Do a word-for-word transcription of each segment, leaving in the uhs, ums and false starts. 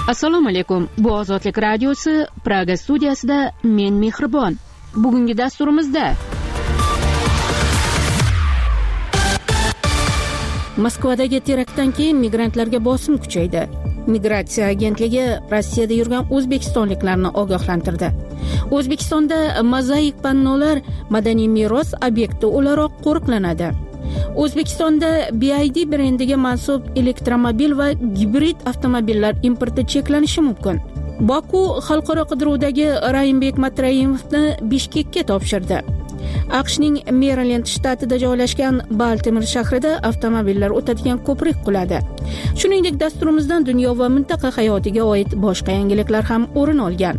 Assalomu alaykum. Bu Ozodlik radiosi Praga studiyasida men Mehribon. Bugungi dasturimizda Moskvadagi teraktdan keyin migrantlarga bosim kuchaydi. Migratsiya agentligi Rossiyada yurgan o'zbekistonliklarni ogohlantirdi. O'zbekistonda mozaik pannolar madaniy meros obyekti o'laroq qo'riqlanadi. O'zbekistonda B Y D brendiga mansub elektromobil va gibrid avtomobillar importi cheklanishi mumkin. Boku xalqaro qidiruvdagi Raimbek Matrayimovni Bishkekka topshirdi. AQShning Merilend shtatida joylashgan Baltimore shahrida avtomobillar o'tadigan ko'prik quladi. Shuningdek, dasturimizdan dunyo va mintaqa hayotiga oid boshqa yangiliklar ham o'rin olgan.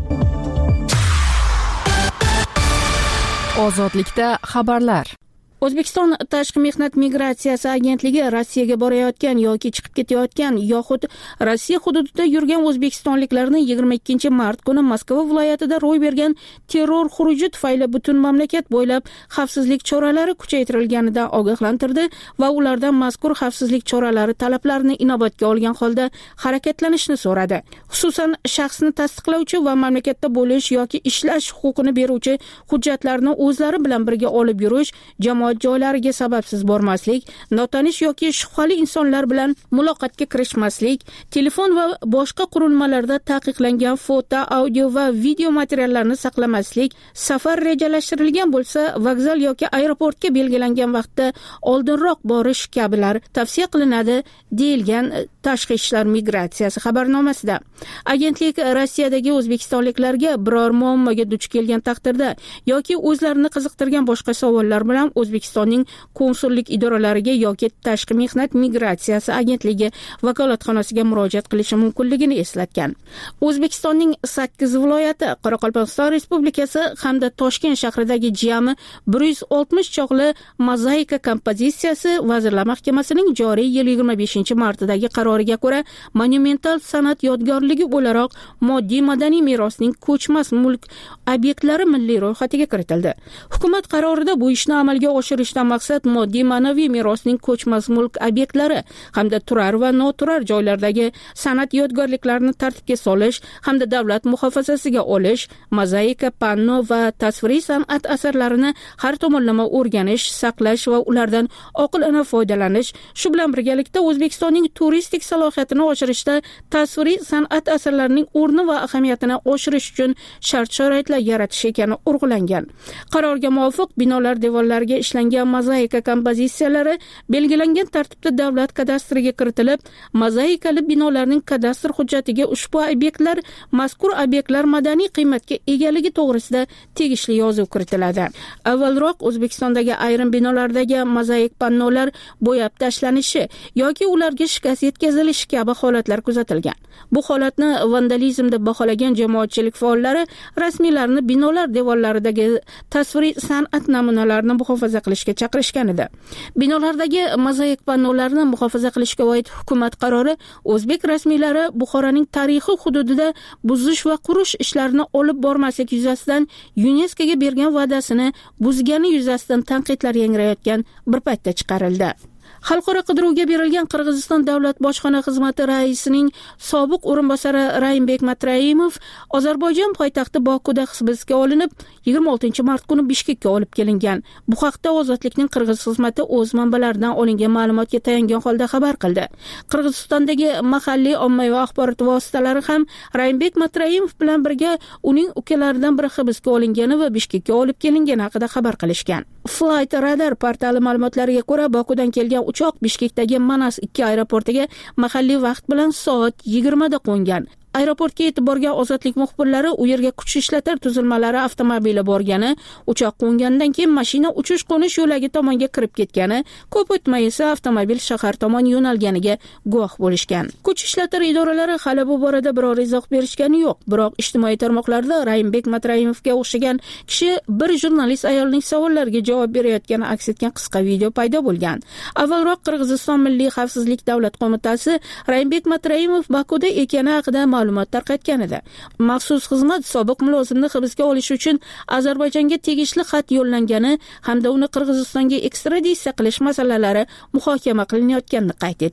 Ozodlikda xabarlar. O'zbekiston Tashqi mehnat migratsiyasi agentligi Rossiyaga borayotgan yoki chiqib ketayotgan yoxud Rossiya hududida yurgan o'zbekistonliklarni yigirma ikkinchi mart kuni Moskva viloyatida ro'y bergan terror xuruji tufayli butun mamlakat bo'ylab xavfsizlik choralari kuchaytirilganidan ogohlantirdi va ulardan mazkur xavfsizlik choralari talablarini inobatga olgan holda harakatlanishni so'radi. Xususan, shaxsni tasdiqlovchi va mamlakatda bo'lish yoki ishlash huquqini beruvchi hujjatlarni o'zlari bilan birga olib yurish, jamoat joylariga sababsiz bormaslik, notanish yoki shubhali insonlar bilan muloqotga kirishmaslik, telefon va boshqa qurilmalarda taqiqlangan foto, audio va video materiallarni saqlamaslik, safar rejalashtirilgan bo'lsa, vokzal yoki aeroportga belgilangan vaqtda oldinroq borish kabilar tavsiya qilinadi, deyilgan Tashqi ishlar migratsiyasi xabarnomasida. Agentlik Rossiyadagi o'zbekistonliklarga biror muammoga duch kelgan taqdirda yoki o'zlarini qiziqtirgan boshqa savollar bilan O'zbekistonning konsullik idoralariga yoki Tashqi mehnat migratsiyasi agentligi vakolatxonasiga murojaat qilishi mumkinligini eslatgan. O'zbekistonning sakkiz viloyati, Qoraqalpog'iston Respublikasi hamda Toshkent shahridagi jami bir yuz oltmish chog'li mozaika kompozitsiyasi Vazirlar Mahkamasining joriy yil yigirma beshinchi martidagi qaroriga ko'ra monumental san'at yodgorligi o'laroq moddiy madaniy merosning ko'chmas mulk obyektlari milliy ro'yxatiga kiritildi. Hukumat qarorida bu ishni amalga oshirishdan maqsad moddiy ma'naviy merosning ko'chmas mulk obyektlari hamda turar va noturar joylardagi san'at yodgorliklarini tartibga solish hamda davlat muhofazasiga olish, mozaika, panno va tasviriy san'at asarlarini har tomonlama o'rganish, saqlash va ulardan oqilona foydalanish, shu bilan birgalikda O'zbekistonning turistik salohiyatini oshirishda tasviriy san'at asarlarining o'rni va ahamiyatini oshirish uchun shart-sharoitlar yaratish ekani urg'ulangan. Qarorga muvofiq binolar devorlariga ishlangan mozaika kompozitsiyalari belgilangan tartibda davlat kadastriga kiritilib, mozaikali binolarning kadastr hujjatiga ushbu obyektlar mazkur obyektlar madaniy qiymatga egaligi to'g'risida tegishli yozuv kiritiladi. Avvalroq O'zbekistondagi ayrim binolardagi mozaik pannolar bo'yab tashlanishi yoki ularga shikast yetkazilishi kabi holatlar kuzatilgan. Bu holatni vandalizm deb baholagan jamoatchilik faollari rasmiylarni binolar devorlaridagi tasviriy san'at namunalarini muhofaza qilishga chaqirishgan edi. Binolardagi mozaik pannolarni muhofaza qilishga oid hukumat qarori o'zbek rasmiylari Buxoroning tarixiy hududida buzish va qurish ishlarini olib bormaslik yuzasidan YuNESKOga bergan va'dasini buzgani yuzasidan tanqidlar yangrayotgan bir paytda chiqarildi. Xalqaro qidiruvga berilgan Qirg'iziston davlat bojxona xizmati raisining sobiq o'rinbosari Raimbek Matrayimov Ozarbayjon poytaxti Bokuda hibsga olinib, yigirma oltinchi mart kuni Bishkekka olib kelingan. Bu haqda Ozodlikning Qirg'iz xizmati o'z manbalaridan olingan ma'lumotga tayangan holda xabar qildi. Qirg'izistondagi mahalliy ommaviy axborot vositalari ham Raimbek Matrayimov bilan birga uning ukalaridan biri hibsga olingani va Bishkekka olib kelingani haqida xabar qilishgan. Flight Radar portali ma'lumotlariga ko'ra, Bokudan kelgan uchoq Bishkekdagi Manas ikki aeroportiga mahalliy vaqt bilan soat yigirmada qo'ngan. Aeroportga yetib borgan Ozodlik muxbirlari u yerga kuch ishlatar tuzilmalari avtomobili borgani, uchoq qo'ngandan keyin mashina uchish-qo'nish yo'lagi tomonga kirib ketgani, ko'p o'tmay esa avtomobil shahar tomon yo'nalganiga guvoh bo'lishgan. Kuch ishlatar idoralari hali bu borada biror izoh berishgani yo'q, biroq ijtimoiy tarmoqlarda Raimbek Matrayimovga o'xshagan kishi bir jurnalist ayolning savollariga javob berayotgani aks etgan qisqa video paydo bo'lgan. Avvalroq Qirg'iziston Milliy xavfsizlik davlat qo'mitasi Raimbek Matrayimov Bokuda ekani haqida ma'lumot tarqatgan edi. Maxsus xizmat sobiq mulozimni hibsga olish uchun Ozarbayjonga tegishli xat yo'llangani hamda uni Qirg'izistonga ekstraditsiya qilish masalalari muhokama qilinayotganini qayd etgan.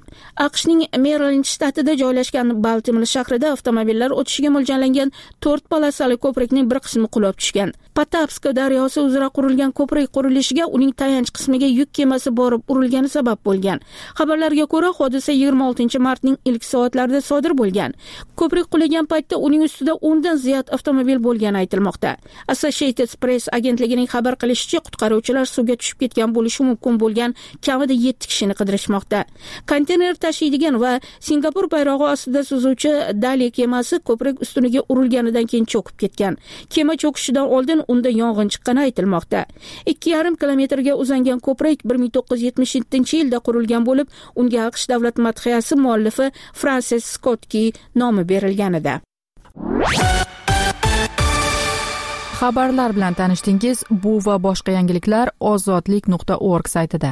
AQShning Merilend shtatida joylashgan Baltimore shahrida avtomobillar o'tishiga mo'ljallangan to'rt polosali ko'prikning bir qismi qulab tushgan. Patapsk daryosi uzra qurilgan ko'prik qurilishiga uning tayanch qismiga yuk kemasi borib urilgani sabab bo'lgan. Xabarlarga ko'ra, hodisa yigirma oltinchi martning ilk soatlarida sodir bo'lgan. Ko'prik qulagan paytda uning ustida o'ndan ziyod avtomobil bo'lgani aytilmoqda. Associated Press agentligining xabar qilishicha, qutqaruvchilar suvga tushib ketgan bo'lishi mumkin bo'lgan kamida yetti kishini qidirishmoqda. Konteyner tashiydigan va Singapur bayrog'i ostida suzuvchi Dali kemasi ko'prik ustuniga urilganidan keyin cho'kib ketgan. Kema cho'kishidan oldin unda yong'in chiqqani aytilmoqda. ikki yarim kilometrga uzangan ko'prik bir ming to'qqiz yuz yetmish yettinchi yilda qurilgan bo'lib, unga AQSh davlat madhiyasi muallifi Francis Scott nomi berilgan edi. Xabarlar bilan tanishdingiz. Bu va boshqa yangiliklar ozodlik nuqta org saytida.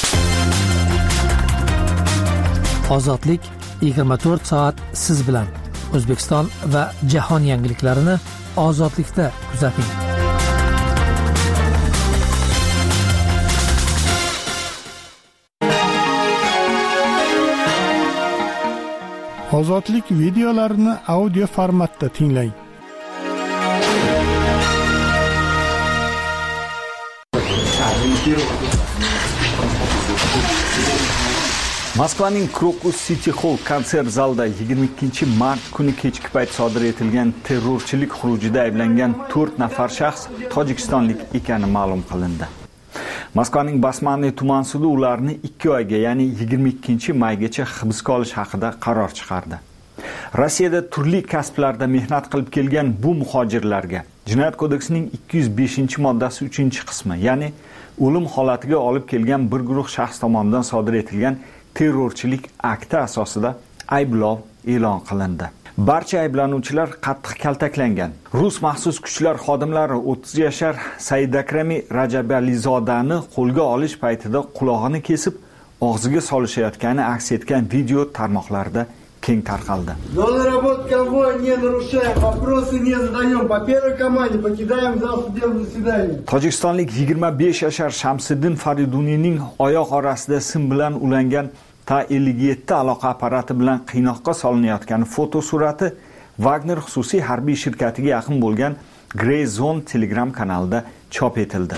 Ozodlik yigirma to'rt soat siz bilan. O'zbekiston va jahon yangiliklarini ozodlikda kuzating. Ozodlik videolarini audio formatda tinglang. Moskvaning Krokus City Hall konsert zalida yigirma ikkinchi mart kuni kechki payt sodir etilgan terrorchilik xurujida ayblangan to'rt nafar shaxs tojikistonlik ekani ma'lum qilindi. Moskvaning Basmanniy tuman sudi ularni ikki oyga, ya'ni yigirma ikkinchi maygacha hibsga olish haqida qaror chiqardi. Rossiyada turli kasblarda mehnat qilib kelgan bu muhojirlarga Jinoyat kodeksining ikki yuz beshinchi moddasi uchinchi qismi, ya'ni o'lim holatiga olib kelgan bir guruh shaxs tomonidan sodir etilgan terrorchilik akti asosida ayblov e'lon qilindi. Barcha ayblanuvchilar qattiq kaltaklangan. Rus maxsus kuchlar xodimlari o'ttiz yashar Saidakrami Rajabalizodani qo'lga olish paytida qulog'ini kesib, og'ziga solishayotgani aks etgan video tarmoqlarda keng tarqaldi. Tojikistonlik yigirma besh yashar Shamsiddin Fariduniyning oyoq orasida sim bilan ulangan Ta ellik yetti aloqa apparati bilan qiynoqqa solinayotgan foto surati Wagner xususiy harbiy shirkatiga yaqin bo'lgan Grey Zone Telegram kanalida chop etildi.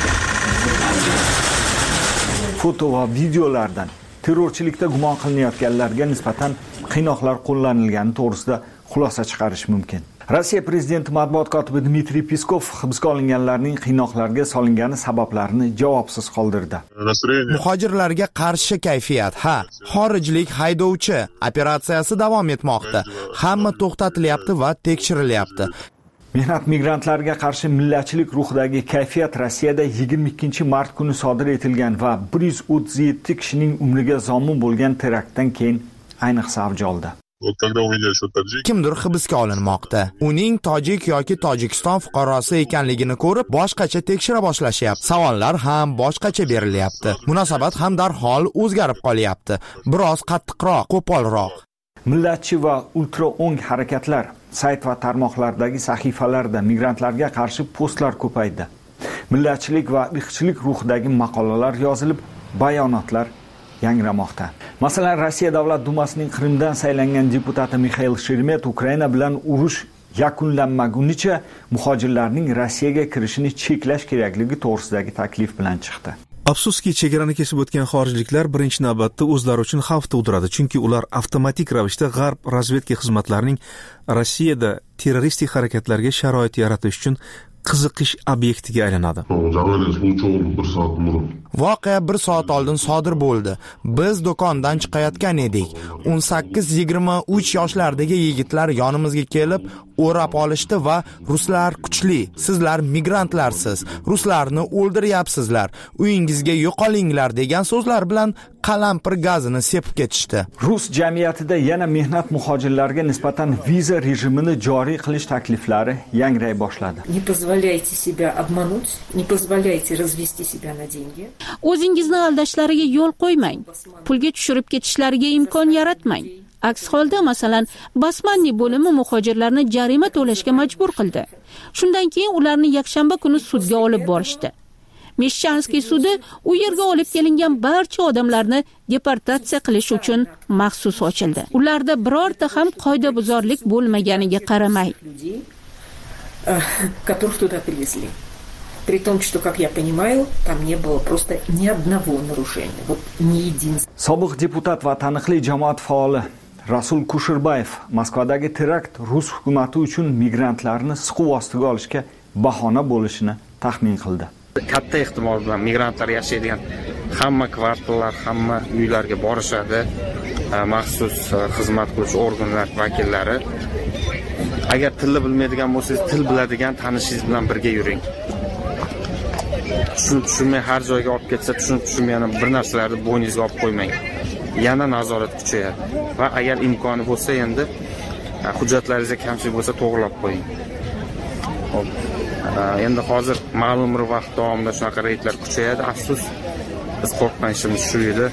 Foto va videolardan terrorchilikda gumon qilinayotganlarga nisbatan qiynoqlar qo'llanilgani to'g'risida xulosa chiqarish mumkin. Rossiya prezidenti matbuot kotibi Dmitriy Peskov hibsga olinganlarning qiynoqlarga solingani sabablarini javobsiz qoldirdi. Muhojirlarga qarshi kayfiyat, ha, xorijlik haydovchi operatsiyasi davom etmoqda. Hamma to'xtatilyapti va tekshirilyapti. Mehnat migrantlarga qarshi millatchilik ruhidagi kayfiyat Rossiyada yigirma ikkinchi mart kuni sodir etilgan va bir yuz o'ttiz yetti kishining umriga zomin bo'lgan teraktdan keyin ayniqsa avj oldi. Kimdir hibsga olinmoqda. Uning tojik yoki Tojikiston fuqarosi ekanligini ko'rib, boshqacha tekshira boshlashyapti. Savollar ham boshqacha berilyapti. Munosabat ham darhol o'zgarib qolyapti. Biroz qattiqroq, qo'polroq. Millatchi va ultra o'ng harakatlar sayt va tarmoqlardagi sahifalarda migrantlarga qarshi postlar ko'paydi. Millatchilik va irqchilik ruhidagi maqolalar yozilib, bayonotlar yangramoqda. Masalan, Rossiya Davlat Dumasining Qrimdan saylangan deputati Mikhail Sheremet Ukraina bilan urush yakunlanmagunicha muhojirlarning Rossiyaga kirishini cheklash kerakligi to'g'risidagi taklif bilan chiqdi. Afsuski, chegarani kesib o'tgan xorijliklar birinchi navbatda o'zlari uchun xavf tug'diradi, chunki ular avtomatik ravishda g'arb razvedka xizmatlarining Rossiyada terroristik harakatlarga sharoit yaratish uchun qiziqish obyektiga aylanadi. Voqea bir soat oldin sodir bo'ldi. Biz do'kondan chiqayotgan edik. o'n sakkiz yigirma uch yoshlardagi yigitlar yonimizga kelib, o'rab olishdi va ruslar kuchli, sizlar migrantlarsiz, ruslarni o'ldiryapsizlar, uyingizga yo'qolinglar degan so'zlar bilan qalampir gazini sepib ketishdi. Rus jamiyatida yana mehnat muhojirlarga nisbatan viza rejimini joriy qilish takliflari yangray boshladi. Не позволяйте себя обмануть, не позволяйте развести себя на деньги. O'zingizni aldashlariga yo'l qo'ymang. Pulga tushirib ketishlariga imkon yaratmang. Aks holda, masalan, Basmanniy bo'limi muhojirlarni jarima to'lashga majbur qildi. Shundan keyin ularni yakshanba kuni sudga olib borishdi. Meshchanskiy sudi u yerga olib kelingan barcha odamlarni deportatsiya qilish uchun maxsus ochildi. Ularda birorta ham qoidabuzarlik bo'lmaganiga qaramay, которых туда привезли. При том, что, как я понимаю, там не было просто ни одного нарушения, вот ни единственного. Sobiq deputat va taniqli jamoat faoli Rasul Kusherbayev Moskvadagi terakt Rus hukumati uchun migrantlarni siquv ostiga olishga bahona bo'lishini taxmin qildi. Katta ehtimol bilan migrantlar yashaydigan hamma kvartallar, hamma uylarga borishadi. Maxsus xizmat qiluvchi organlar vakillari. Agar tilni bilmaydigan bo'lsangiz, til biladigan tanishingiz bilan birga yuring. Tushunib tushunmay har joyga olib ketsa, tushunib tushunmayana bir narsalarni bo'yningizga olib qo'ymang. Yana nazorat kuchayadi va agar imkoni bo'lsa, endi hujjatlaringizda kamchilik bo'lsa to'g'rilab qo'ying. Xo'p. Endi hozir ma'lum bir vaqt davomida shunaqa reydlar kuchayadi. Afsus, biz qo'rqqan ishimiz shu edi.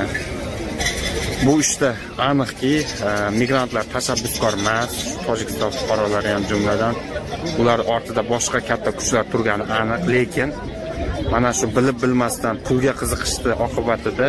Bu ishda aniqki, migrantlar tashabbuskor emas, Tojikiston fuqarolari ham jumladan, ular ortida boshqa katta kuchlar turgani aniq, lekin mana shu bilib bilmasdan pulga qiziqishdi oqibatida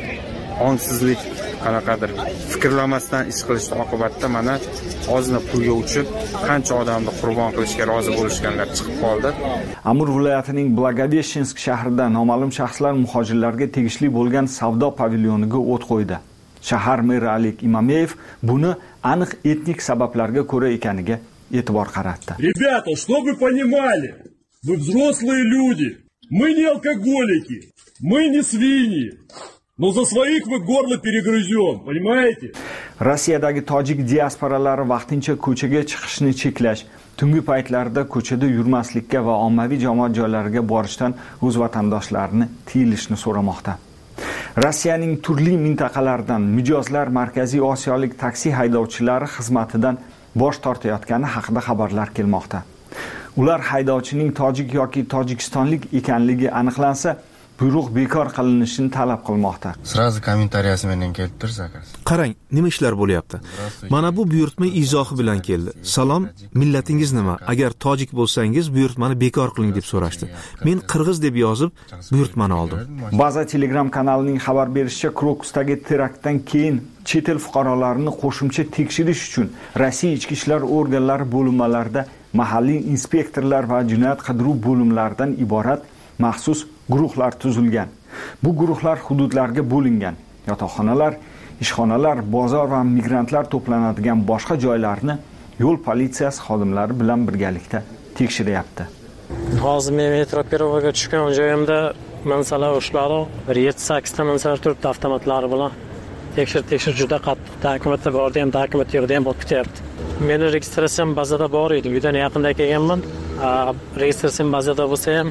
ongsizlik, qanaqadir fikrlamasdan ish qilishdi oqibatida mana ozgina pulga uchib qancha odamni qurbon qilishga rozi bo'lishganlar chiqib qoldi. Amur viloyatining Blagodeshinsk shahrida noma'lum shaxslar muhojirlarga tegishli bo'lgan savdo pavilyoniga o't qo'ydi. Shahar meri Alik Imameyev buni aniq etnik sabablarga ko'ra ekaniga e'tibor qaratdi. Ребята, чтобы вы понимали, вы взрослые люди, мы не алкоголики, мы не свиньи. Но за своих мы горло перегрызем, понимаете? Rossiyadagi tojik diasporalari vaqtincha ko'chaga chiqishni cheklash, tungi paytlarda ko'chada yurmaslikka va ommaviy jamoat joylariga borishdan o'z vatandoshlarini tiyilishni so'ramoqda. Rossiyaning turli mintaqalaridan mijozlar Markaziy Osiyolik taksi haydovchilari xizmatidan bosh tortayotgani haqida xabarlar kelmoqda. Ular haydovchining tojik yoki tojikistonlik ekanligi aniqlansa, buyruq bekor qilinishini talab qilmoqda. Sразу kommentariyasi bilan kelib tursa. Qarang, nima ishlar bo'lyapti? Mana bu buyurtma izohi bilan keldi. Salom, millatingiz nima? Agar tojik bo'lsangiz, buyurtmani bekor qiling deb so'rashdi. Men qirg'iz deb yozib, buyurtmani oldim. Baza Telegram kanalining xabar berishicha, Krokusdagi teraktdan keyin chet el fuqarolarini qo'shimcha tekshirish uchun Rossiya ichki ishlar organlari bo'linmalarida mahalliy inspektorlar va jinoyat qidiruv bo'limlaridan iborat maxsus guruhlar tuzilgan. Bu guruhlar hududlarga bo'lingan. Yotoqxonalar, ishxonalar, bozor va migrantlar to'planadigan boshqa joylarni yo'l politsiyasi xodimlari bilan birgalikda tekshiryapti. Hozir men metro perovoga tushgan joyimda mansalar ushlari bir yetti sakkiz ta mansalar turibdi avtomatlari bilan. Tekshir tekshir juda qattiq dokumentlar bordi ham, dokument yo'qdi ham bo'lib ketyapti. Meni registratsiyam bazada bor edi. Uydan yaqinda kelganman. Registratsiyam bazada bo'lsa ham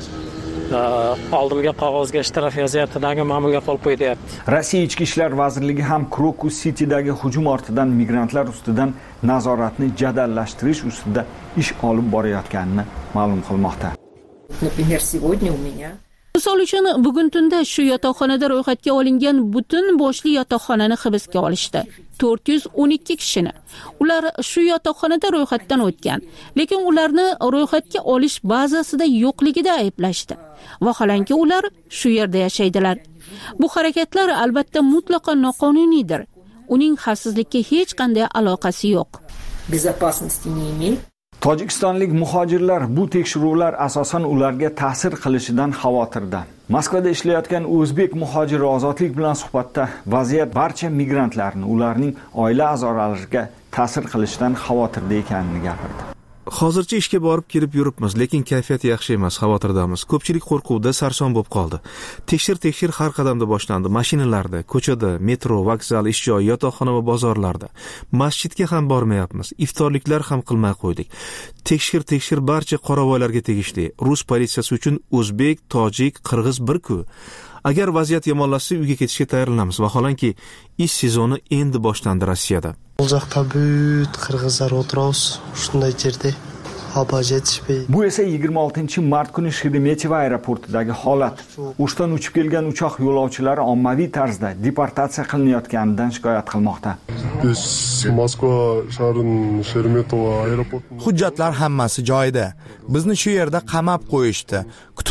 oldimga qog'ozga shtraf yozyapti, nega ma'murga qo'l qo'ydi-yapti. Rossiya Ichki ishlar vazirligi ham Krokus City'dagi hujum ortidan migrantlar ustidan nazoratni jadallashtirish ustida ish olib borayotganini ma'lum qilmoqda. Например, сегодня у меня Misol uchun bugun tunda shu yotoqxonada ro'yxatga olingan butun boshli yotoqxonani hibsga olishdi. to'rt yuz o'n ikki kishini. Ular shu yotoqxonada ro'yxatdan o'tgan, lekin ularni ro'yxatga olish bazasida yo'qligida ayblashdi. Vaholanki ular shu yerda yashaydilar. Bu harakatlar albatta mutlaqo noqonuniydir. Uning xavfsizlikka hech qanday aloqasi yo'q. Безопасности не имеет. Tojikistonlik muhojirlar bu tekshiruvlar asosan ularga ta'sir qilishidan xavotirda. Moskvada ishlayotgan o'zbek muhojiri Ozodlik bilan suhbatda vaziyat barcha migrantlarni ularning oila a'zolariga ta'sir qilishidan xavotirda ekanini gapirdi. Hozircha ishga borib kelib yuribmiz, lekin kayfiyat yaxshi emas, xavotirdamiz. Ko'pchilik qo'rquvda, sarson bo'lib qoldi. Tekshir-tekshir har qadamda boshlandi. Mashinalarda, ko'chada, metro, vokzal, ish joyi, yotoqxona va bozorlarda. Masjidga ham bormayapmiz. Iftorliklar ham qilmay qo'ydik. Tekshir-tekshir barcha qoravoylarga tegishli. Rus politsiyasi uchun o'zbek, tojik, qirg'iz bir-ku. Agar vaziyat yomonlashsa, uyga ketishga tayyorlanamiz. Vaholanki, ish sezoni endi boshlandi Rossiyada. Бұл жақта бүт қырғыздар отырауыз, шындай жерде аба жетішпей. Bu esa yigirma oltinchi mart kuni Sheremetyevo aeroportidagi holat. Ushdan uchib kelgan uchoq yo'lovchilari ommaviy tarzda deportatsiya qilinayotganidan shikoyat qilmoqda. Biz Moskva shahrining Sheremetyevo aeroportida hujjatlar hammasi joyida. Bizni shu yerda qamab qo'yishdi. Kutib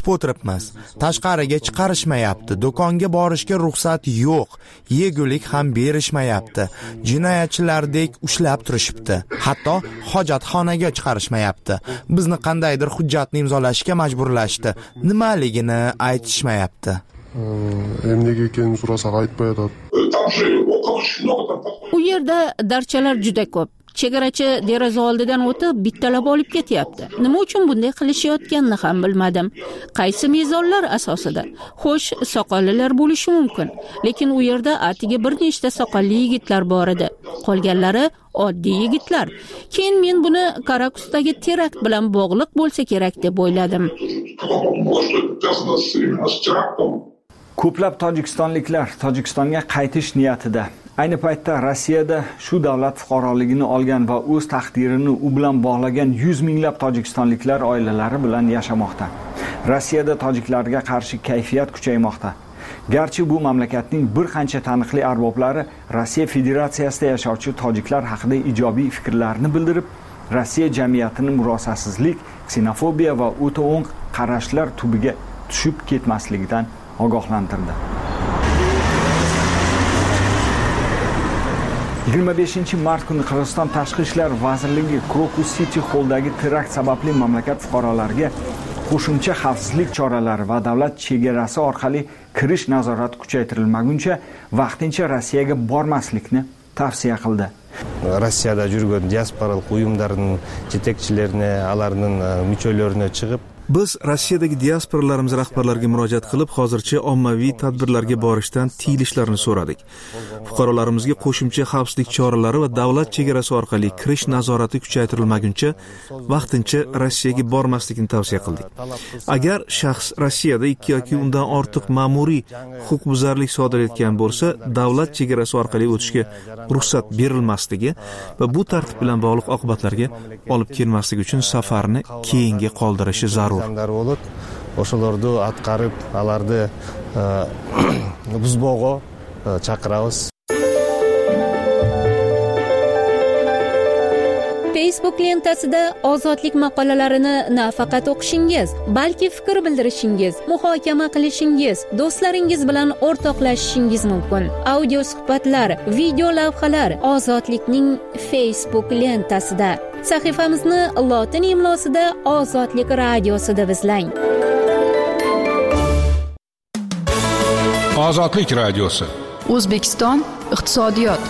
kutib o'tiribmiz. Tashqariga chiqarishmayapti, do'konga borishga ruxsat yo'q, yegulik ham berishmayapti. Jinoyatchilardek ushlab turishibdi. Hatto hojatxonaga chiqarishmayapti. Bizni qandaydir hujjatni imzolashga majburlashdi. Nimaligini aytishmayapti. Emnega ekanini so'rasak aytmaydi. U yerda darchalar juda ko'p. Chegarachi deraza oldidan o'tib bittalab olib ketyapti. Nima uchun bunday qilishayotganini ham bilmadim. Qaysi mezonlar asosida? Xo'sh, soqollilar bo'lishi mumkin, lekin u yerda atiga bir nechta soqolli yigitlar bor edi. Qolganlari oddiy yigitlar. Keyin men buni Karakusdagi terakt bilan bog'liq bo'lsa kerak deb o'yladim. Ko'plab tojikistonliklar Tojikistonga qaytish niyatida. Ayni paytda Rossiyada shu davlat fuqaroligini olgan va o'z taqdirini u bilan bog'lagan yuz minglab tojikistonliklar oilalari bilan yashamoqda. Rossiyada tojiklarga qarshi kayfiyat kuchaymoqda. Garchi bu mamlakatning bir qancha taniqli arboblari Rossiya Federatsiyasida yashovchi tojiklar haqida ijobiy fikrlarini bildirib, Rossiya jamiyatini murosasizlik, ksenofobiya va o'ta o'ng qarashlar tubiga tushib ketmasligidan ogohlantirdi. yigirma beshinchi mart kuni Qirg'iziston Tashqi ishlar vazirligi Krokus City Hall'dagi terakt sababli mamlakat fuqarolariga qo'shimcha xavfsizlik choralari va davlat chegarasi orqali kirish nazorati kuchaytirilmaguncha vaqtincha Rossiyaga bormaslikni tavsiya qildi. Rossiyada yurgan diasporalik uyumlarning yetakchilarini, alarning mücholarini chiqib Biz Rossiyadagi diasporalarimiz rahbarlariga murojaat qilib, hozircha ommaviy tadbirlarga borishdan tiyilishlarini so'radik. Fuqarolarimizga qo'shimcha xavfsizlik choralari va davlat chegarasi orqali kirish nazorati kuchaytirilmaguncha vaqtincha Rossiyaga bormaslikni tavsiya qildik. Agar shaxs Rossiyada ikki yoki undan ortiq ma'muriy huquqbuzarlik sodir etgan bo'lsa, davlat chegarasi orqali o'tishga ruxsat berilmasligi va bu tartib bilan bog'liq oqibatlarga olib kelmasligi uchun safarni keyinga qoldirishi zarur. bo'lib, o'shalarni atqarib, alarni buzbog'o chaqiramiz. Facebook lentasida ozodlik maqolalarini nafaqat o'qishingiz, balki fikr bildirishingiz, muhokama qilishingiz, do'stlaringiz bilan o'rtoqlashishingiz mumkin. Audio suhbatlar, video lavhalar Ozodlikning Facebook lentasida. Sahifamizni lotin imlosida Ozodlik radiosida izlang. Ozodlik radiosi. O'zbekiston iqtisodiyot.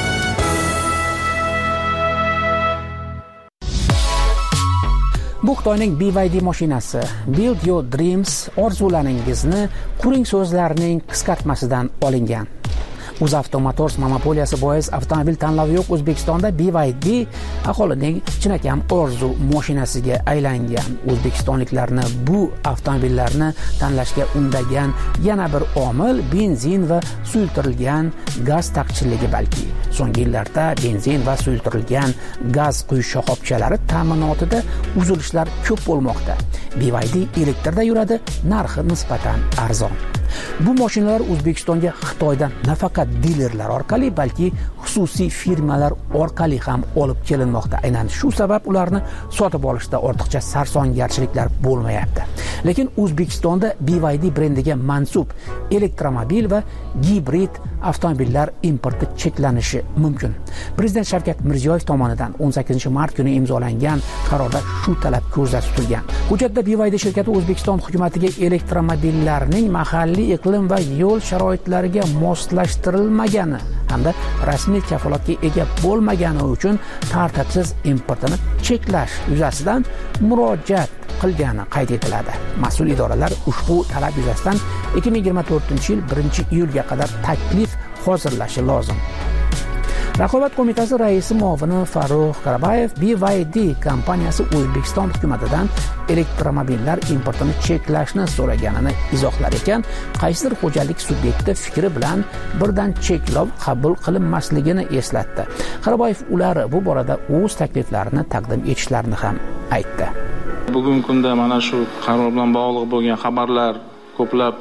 Bu Xitoyning B Y D mashinasi Build Your Dreams orzularingizni quring so'zlarining qisqartmasidan olingan. UzAvto Motors monopoliyasi bois avtomobil tanlovi yo'q O'zbekistonda B Y D aholining chinakam orzu mashinasiga aylangan. O'zbekistonliklarni bu avtomobillarni tanlashga undagan yana bir omil benzin va suyultirilgan gaz taqchilligi balki. So'nggi yillarda benzin va suyultirilgan gaz quyish shoxobchalari ta'minotida uzilishlar ko'p bo'lmoqda. B Y D elektrda yuradi, narxi nisbatan arzon. Bu mashinalar O'zbekistonga Xitoydan nafaqat dilerlar orqali, balki xususiy firmalar orqali ham olib kelinmoqda. Aynan shu sabab ularni sotib olishda ortiqcha sarsongarchiliklar bo'lmayapti. Lekin O'zbekistonda B Y D brendiga mansub elektromobil va gibrid avtomobillar importi cheklanishi mumkin. Prezident Shavkat Mirziyoyev tomonidan o'n sakkizinchi mart kuni imzolangan qarorda shu talab ko'zda tutilgan. Hujjatda B Y D shirkati O'zbekiston hukumatiga elektromobillarning mahalliy iqlim va yo'l sharoitlariga moslashtirilmagani hamda rasmiy kafolatga ega bo'lmagani uchun tartibsiz importini cheklash yuzasidan murojaat qilgani qayd etiladi. Mas'ul idoralar ushbu talab yuzasidan ikki ming yigirma to'rtinchi yil birinchi iyulga qadar taklif hozirlashi lozim. Raqobat qo'mitasi raisi muavini Farruh Karabayev B Y D kompaniyasi O'zbekiston hukumatidan elektromobillar importini cheklashni so'raganini izohlar ekan, qaysidir xo'jalik subyekti fikri bilan birdan cheklov qabul qilinmasligini eslatdi. Karabayev ular bu borada o'z takliflarini taqdim etishlarini ham aytdi. Bugungi kunda mana shu qaror bilan bog'liq bo'lgan xabarlar ko'plab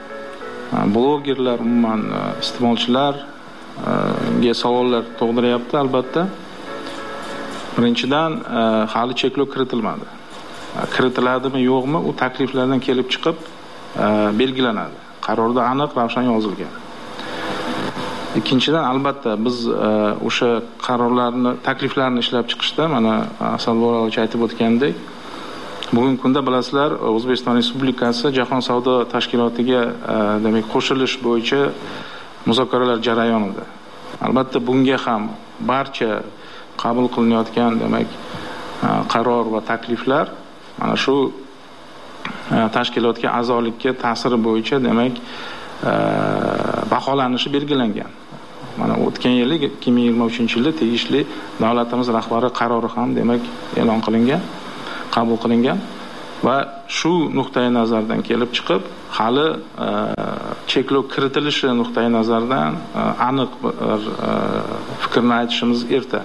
blogerlar, umuman iste'molchilar ga savollar tug'diryapti. Albatta, birinchidan hali cheklov kiritilmadi. kiritiladimi yo'qmi, u takliflardan kelib chiqib belgilanadi. Qarorda aniq ravshan yozilgan. Ikkinchidan, albatta biz o'sha qarorlarni, takliflarni ishlab chiqishda mana Asalborovich aytib o'tgandek, bugungi kunda bilasizlar, O'zbekiston Respublikasi Jahon savdo tashkilotiga demak qo'shilish bo'yicha muzokaralar jarayonida. Albatta bunga ham barcha qabul qilinayotgan demak qaror va takliflar mana shu tashkilotga a'zolikka ta'siri bo'yicha demak baholanishi belgilangan. Mana o'tgan yil ikki ming yigirma uchinchi yilda tegishli davlatimiz rahbari qarori ham demak e'lon qilingan, qabul qilingan va shu nuqtai nazardan kelib chiqib, hali cheklov kiritilishi nuqtai nazardan aniq bir fikrni aytishimiz erta.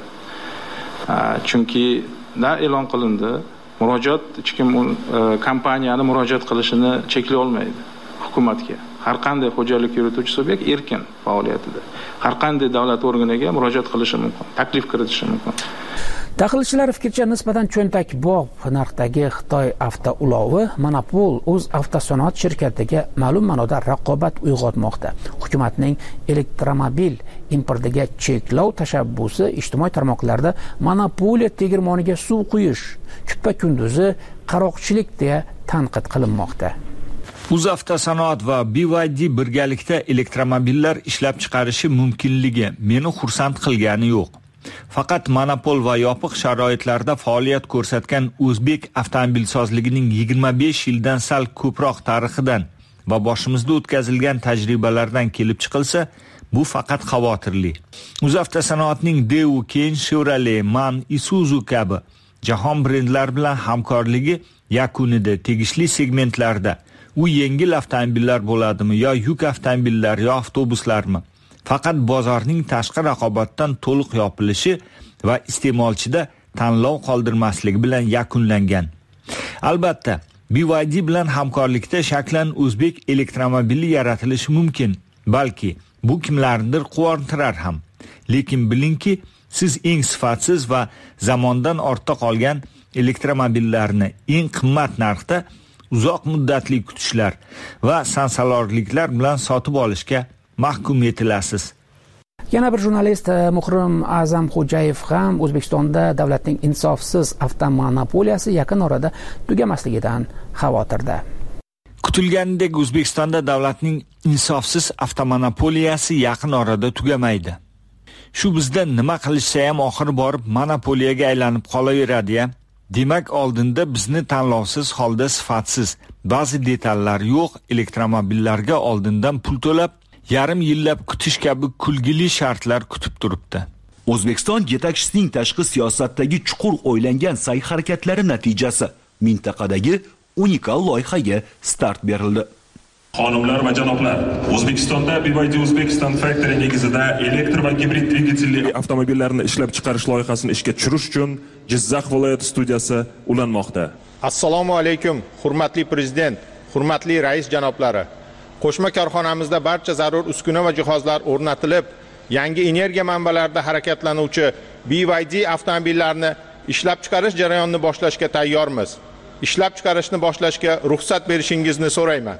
Chunki da e'lon qilindi, murojaat hech kim kompaniyani murojaat qilishini cheklay olmaydi hukumatga. Har qanday xo'jalik yurituvchi subyekt erkin faoliyatida har qanday davlat organiga murojaat qilishi mumkin, taklif kiritishi mumkin. Tahlilchilar fikricha, nisbatan cho'ntakbop narxdagi Xitoy avtoulovi monopol o'z avtosanoat shirkatiga ma'lum ma'noda raqobat uyg'otmoqda. Hukumatning elektromobil importiga cheklov tashabbusi ijtimoiy tarmoqlarda monopoliya tegirmoniga suv quyish, kuppa kunduzi qaroqchilik deya tanqid qilinmoqda. UzAvtosanoat va B Y D birgalikda elektromobillar ishlab chiqarishi mumkinligi meni xursand qilgani yo'q. Faqat monopol va yopiq sharoitlarda faoliyat ko'rsatgan o'zbek avtomobilsozligining yigirma besh yildan sal ko'proq tarixidan va boshimizda o'tkazilgan tajribalardan kelib chiqilsa, bu faqat xavotirli. UzAvtosanoatning Daewoo, keyin Chevrolet, MAN, Isuzu kabi jahon brendlari bilan hamkorligi yakunida tegishli segmentlarda u yengil avtomobillar bo'ladimi yo yuk avtomobillar yo avtobuslarmi? Faqat bozorning tashqi raqobatdan to'liq yopilishi va iste'molchida tanlov qoldirmasligi bilan yakunlangan. Albatta, B Y D bilan hamkorlikda shaklan o'zbek elektromobili yaratilishi mumkin. Balki bu kimlarnidir quvontirar ham. Lekin bilingki, siz eng sifatsiz va zamondan ortda qolgan elektromobillarni eng qimmat narxda uzoq muddatli kutishlar va sansalorliklar bilan sotib olishga mahkum etilasiz. Yana bir jurnalist Muhrim A'zamxo'jayev ham O'zbekistonda davlatning insofsiz avtomonopoliyasi yaqin orada tugamasligidan xavotirda. Kutilganidek, O'zbekistonda davlatning insofsiz avtomonopoliyasi yaqin orada tugamaydi. Shu bizda nima qilishsa ham oxiri borib monopoliyaga aylanib qolaveradi-ya. Demak, oldinda bizni tanlovsiz holda sifatsiz, ba'zi detallar yo'q elektromobillarga oldindan pul to'lab, yarim yillab kutish kabi kulgili shartlar kutib turibdi. O'zbekiston yetakchisining tashqi siyosatdagi chuqur o'ylangan sa'y-harakatlari natijasi mintaqadagi unikal loyihaga start berildi. Xonimlar va janoblar, O'zbekistonda B Y D Uzbekistan Factory negizida elektr va gibrid dvigatelli avtomobillarni ishlab chiqarish loyihasini ishga tushirish uchun Jizzax viloyati studiyasi ulanmoqda. Assalomu alaykum, hurmatli prezident, hurmatli rais janoblari. Qo'shma korxonamizda barcha zarur uskuna va jihozlar o'rnatilib, yangi energiya manbalarida harakatlanuvchi B Y D avtomobillarini ishlab chiqarish jarayonini boshlashga tayyormiz. Ishlab chiqarishni boshlashga ruxsat berishingizni so'rayman.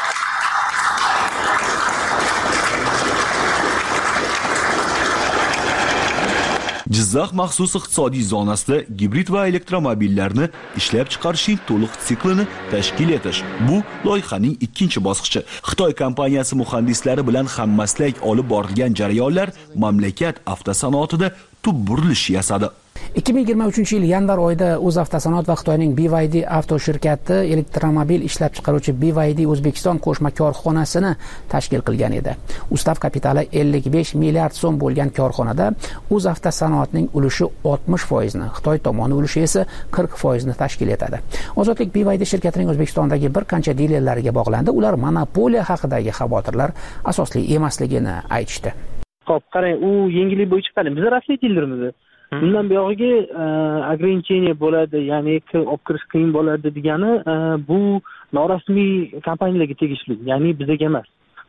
Jizzax maxsus iqtisodiy zonasida gibrid va elektromobillarni ishlab chiqarishning to'liq siklini tashkil etish. Bu loyihaning ikkinchi bosqichi. Xitoy kompaniyasi muhandislari bilan hammaslak olib borilgan jarayonlar mamlakat avtosanoatida tub burilish yasadi. ikki ming yigirma uchinchi yil yanvar oyida UzAvtosanoat va Xitoyning B Y D avto shirkati elektromobil ishlab chiqaruvchi B Y D O'zbekiston qo'shma korxonasini tashkil qilgan edi. Ustav kapitali ellik besh milliard so'm bo'lgan korxonada UzAvtosanoatning ulushi oltmish foiz ni, Xitoy tomoni ulushi esa qirq foiz ni tashkil etadi. Ozodlik B Y D shirkatining O'zbekistondagi bir qancha dilerlariga bog'landi. Ular monopoliya haqidagi xavotirlar asosli emasligini aytishdi. Xo'p, qarang, u yengillik bo'yicha qani biz rasmiy dilermiz. Bundan buyog'iga ограничение bo'ladi, ya'ni olib kirish qiyin bo'ladi degani bu norasmiy kompaniyalarga tegishli, ya'ni bizga emas.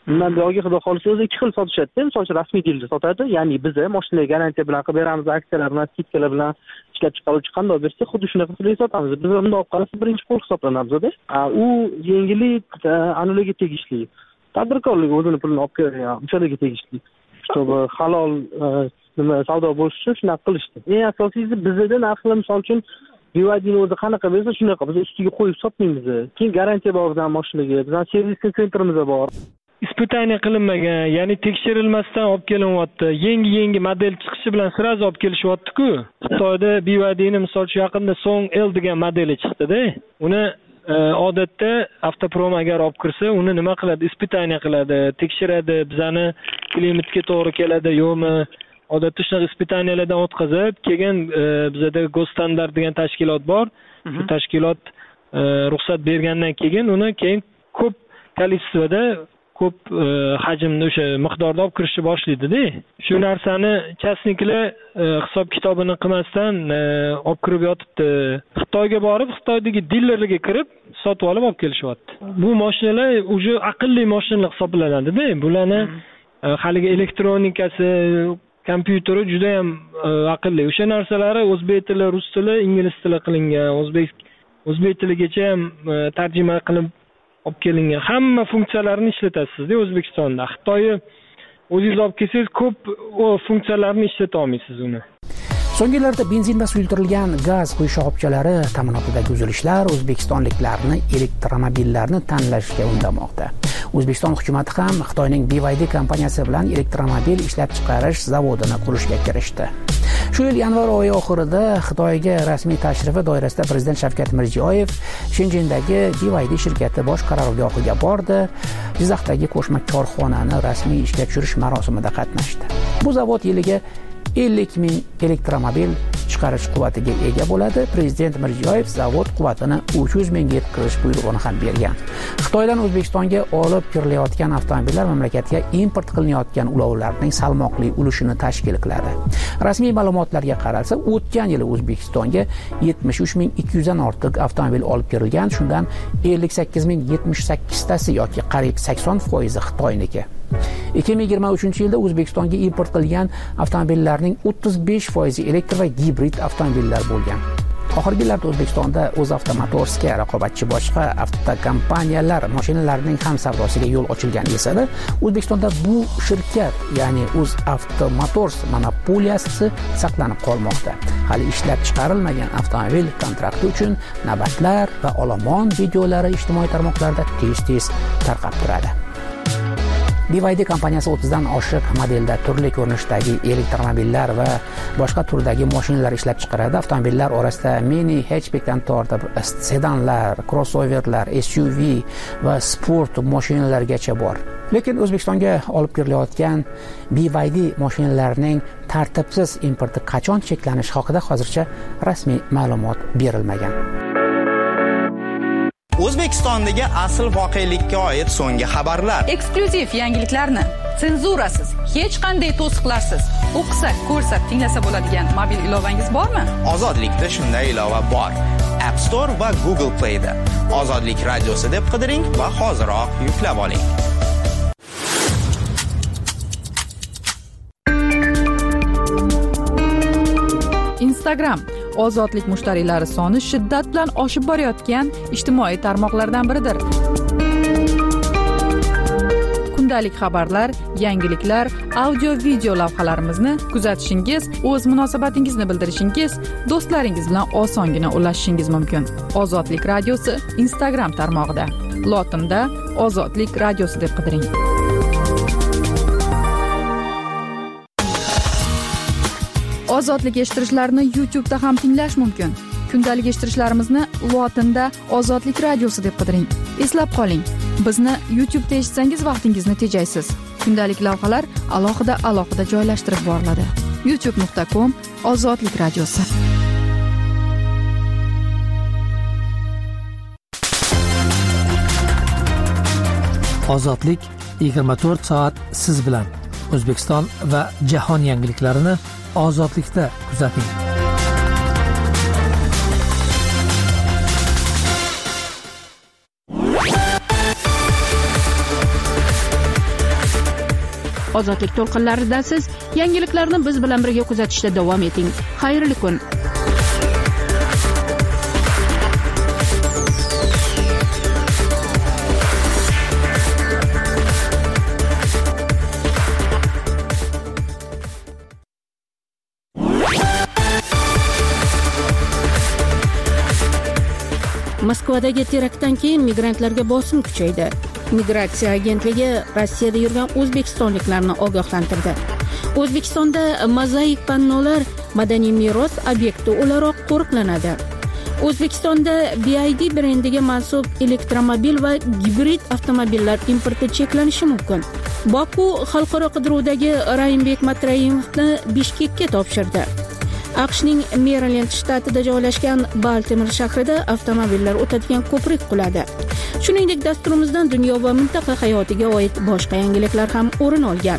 undan buyog'iga xudo xohlasa o'zi ikki xil sotishadi. Misol uchun rasmiy dilda sotadi, ya'ni biz mashinaga garantiya bilan qilib beramiz, aksiyalar bilan, skidkalar bilan ishlab chiqaruvchi qanday bersa, xuddi shunaqa qilib sotamiz. Biz bunday olib qarasa birinchi qo'l hisoblanamiz-da. U yengillik anularga tegishli. Tadbirkorlik o'zini pulini olib kelgan, o'shalarga tegishli. Чтобы halol nima savdo bo'lishi uchun shunaqa qilishdi. Eng asosiysi bizda narxlar misol uchun B Y D'ni o'zi qanaqa bersa shunaqa biz ustiga qo'yib sotmaymiz. Keyin garantiya bor bizning mashinaga, bizning servis sentrimiz bor. Испытание qilinmagan, ya'ni tekshirilmasdan olib kelinyapti. Yangi-yangi model chiqishi bilan sirazi olib kelishyapti-ku. Xitoyda B Y D'ni misol uchun yaqinda Song L degan modeli chiqdi-da. Uni odatda avtoprom agar olib kirsa, uni nima qiladi? Испытание qiladi, tekshiradi, bizani klimatga to'g'ri keladi, yo'qmi? Odatda shunaqa испытанияларdan o'tkazib, keyin bizada Gosstandart degan tashkilot bor. Shu tashkilot ruxsat bergandan keyin uni keyin ko'p kolичествоda ko'p hajmda o'sha miqdorda olib kirishni boshlaydi-da. Shu narsani chasniklar hisob kitobini qilmasdan olib kirib yotibdi. Xitoyga borib, Xitoydagi dillerlarga kirib, sotib olib olib kelishyapti. Bu mashinalar uje aqlli mashinalar hisoblanadi-da. Bularni haligi elektronikasi, kompyuteri juda ham aqlli. O'sha narsalari o'zbek tili, rus tili, ingliz tili qilingan, o'zbek o'zbek tiligacha ham tarjima qilib olib kelingan. Hamma funksiyalarini ishlatasizda O'zbekistonda. Xitoyni o'zingiz olib kelsangiz ko'p funksiyalarni ishlata olmaysiz uni. So'nggi yillarda benzinda suyultirilgan gaz quyish shoxobchalari ta'minotidagi uzilishlar o'zbekistonliklarni elektromobillarni tanlashga undamoqda. O'zbekiston hukumatı ham Xitoyning B Y D kompaniyasi bilan elektromobil ishlab chiqarish zavodini qurishga kirishdi. Shu yil yanvar oyi oxirida Xitoyga rasmiy tashrifi doirasida Prezident Shavkat Mirziyoyev Shenzhendagi B Y D shirkati bosh qarorgohiga bordi. Jizzaxdagi qo'shma korxonani rasmiy ishga tushirish marosimida qatnashdi. Bu zavod yiliga ellik ming elektromobil chiqarish quvvatiga ega bo'ladi. Prezident Mirziyoyev zavod quvvatini uch yuz mingga yetkazish buyrug'ini ham bergan. Xitoydan O'zbekistonga olib kirilayotgan avtomobillar mamlakatga import qilinayotgan ulovlarning salmoqli ulushini tashkil qiladi. Rasmiy ma'lumotlarga qaralsa, o'tgan yili O'zbekistonga yetmish uch ming ikki yuz dan ortiq avtomobil olib kirilgan, shundan ellik sakkiz ming yetmish sakkiz tasi yoki qariyb sakson foizi Xitoyniki. ikki ming yigirma uchinchi yilda O'zbekistonga import qilingan avtomobillarning o'ttiz besh foizi elektr va gibrid avtomobillar bo'lgan. Oxirgi yillarda O'zbekistonda O'zavto Motorsga raqobatchi boshqa avtokompaniyalar mashinalarining ham savdosiga yo'l ochilgan esa-da, O'zbekistonda bu shirkat, ya'ni O'zavto Motors monopoliyasi saqlanib qolmoqda. Hali ishlab chiqarilmagan avtomobil kontrakti uchun navbatlar va olomon videolari ijtimoiy tarmoqlarda tez-tez tarqab turadi. B Y D kompaniyasi o'ttiz dan oshiq modelda turli ko'rinishdagi elektromobillar va boshqa turdagi mashinalar ishlab chiqaradi. Avtomobillar orasida mini hatchbackdan tortib sedanlar, crossoverlar, S U V va sport mashinalargacha bor. Lekin O'zbekistonga olib kirilayotgan B Y D mashinalarining tartibsiz importi qachon cheklanishi haqida hozircha rasmiy ma'lumot berilmagan. O'zbekistondagi asl voqelikka oid so'nggi xabarlar, eksklyuziv yangiliklarni senzurasiz, hech qanday to'siqlarsiz o'qisak, ko'rsak, tinglasa bo'ladigan mobil ilovangiz bormi? Ozodlikda shunday ilova bor. App Store va Google Play da Ozodlik radiosi deb qidiring va hoziroq yuklab oling. Instagram ozodlik mushtariylari soni shiddat bilan oshib borayotgan ijtimoiy tarmoqlardan biridir. Kundalik xabarlar, yangiliklar, audio-video lavhalarimizni kuzatishingiz, o'z munosabatingizni bildirishingiz, do'stlaringiz bilan osongina ulashishingiz mumkin. Ozodlik radiosi Instagram tarmog'ida. Lotinda Ozodlik radiosi deb qidiring. Ozodlik eshittirishlarni YouTube'da ham tinglash mumkin. Kundalik eshittirishlarimizni lotinda Ozodlik radiosi deb qidiring. Eslab qoling, bizni YouTube'da eshitsangiz vaqtingizni tejaysiz. Kundalik lavhalar alohida-alohida joylashtirib boriladi. youtube nuqta com Ozodlik radiosi. Ozodlik yigirma to'rt soat siz bilan. O'zbekiston va jahon yangiliklarini ozodlikda kuzating. Ozodlik to'lqinlaridasiz. Yangiliklarni biz bilan birga kuzatishda davom eting. Xayrli kun. Moskvadagi teraktdan keyin migrantlarga bosim kuchaydi. Migratsiya agentligi Rossiyada yurgan o'zbekistonliklarni ogohlantirdi. O'zbekistonda mozaik pannolar madaniy meros obyekti o'laroq qo'riqlanadi. O'zbekistonda B I D brendiga mansub elektromobil va gibrid avtomobillar importi cheklanishi mumkin. Boku xalqaro qidiruvdagi Raimbek Matrayimovni Bishkekka topshirdi. AQShning Merilend shtatida joylashgan Baltimor shahrida avtomobillar o'tadigan ko'prik quladi. Shuningdek, dasturimizdan dunyo va mintaqa hayotiga oid boshqa yangiliklar ham o'rin olgan.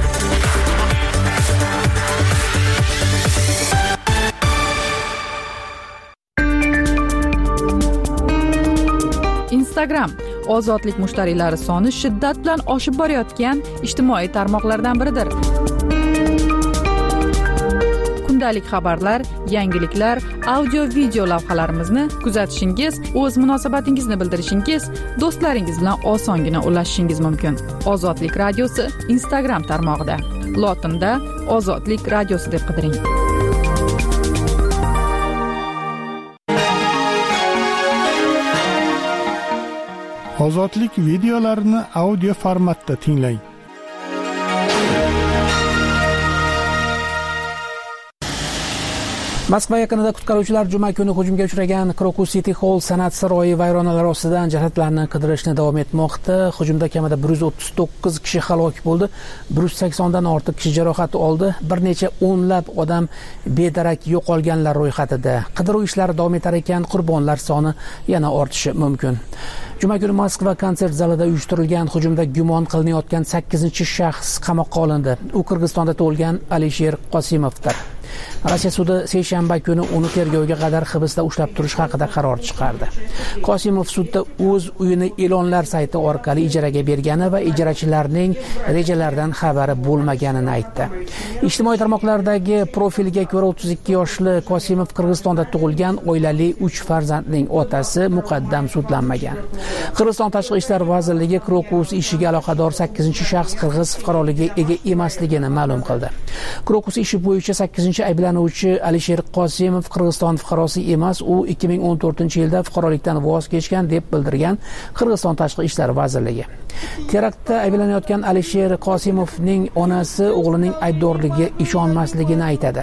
Instagram ozodlik mushtariylari soni shiddat bilan oshib borayotgan ijtimoiy tarmoqlardan biridir. Kundalik xabarlar, yangiliklar, audio-video lavhalarimizni kuzatishingiz, o'z munosabatingizni bildirishingiz, do'stlaringiz bilan osongina ulashishingiz mumkin. Ozodlik radiosi Instagram tarmog'ida. Lotinda Ozodlik radiosi deb qidiring. Ozodlik videolarini audio formatda tinglang. Moskva yaqinida qutqaruvchilar juma kuni hujumga uchragan Crocus City Hall san'at saroyi vayronalari ostidan jasadlarni qidirishni davom etmoqda. Hujumda kamida bir yuz o'ttiz to'qqiz kishi halok bo'ldi, bir yuz sakson dan ortiq kishi jarohat oldi, bir necha o'nlab odam bedarak yo'qolganlar ro'yxatida. Qidiruv ishlari davom etar ekan, qurbonlar soni yana ortishi mumkin. Juma kuni Moskva konsert zalida uyushtirilgan hujumda gumon qilinayotgan sakkizinchi shaxs qamoqqa olindi. U Qirg'izistonda tug'ilgan Alisher Qosimovdir. Rossiya sudi seshanba kuni uni tergovga qadar hibsda ushlab turish haqida qaror chiqardi. Qosimov sudda o'z uyini e'lonlar sayti orqali ijaraga bergani va ijarachilarning rejalaridan xabari bo'lmaganini aytdi. Ijtimoiy tarmoqlardagi profiliga ko'ra o'ttiz ikki yoshli Qosimov Qirg'izistonda tug'ilgan oilali uch farzandning otasi muqaddam sudlanmagan. Qirg'iziston Tashqi ishlar vazirligi Crocus ishiga aloqador sakkizinchi shaxs qirg'iz fuqaroligiga ega emasligini ma'lum qildi. Crocus ishi bo'yicha sakkizinchi ayblanuvchi Alisher Qosimov Qirg'iziston fuqarosi emas, u ikki ming o'n to'rtinchi yilda fuqarolikdan voz kechgan deb bildirgan Qirg'iziston Tashqi ishlar vazirligi. Teraktda ayblanayotgan Alisher Qosimovning onasi o'g'lining aybdorligiga ishonmasligini aytadi.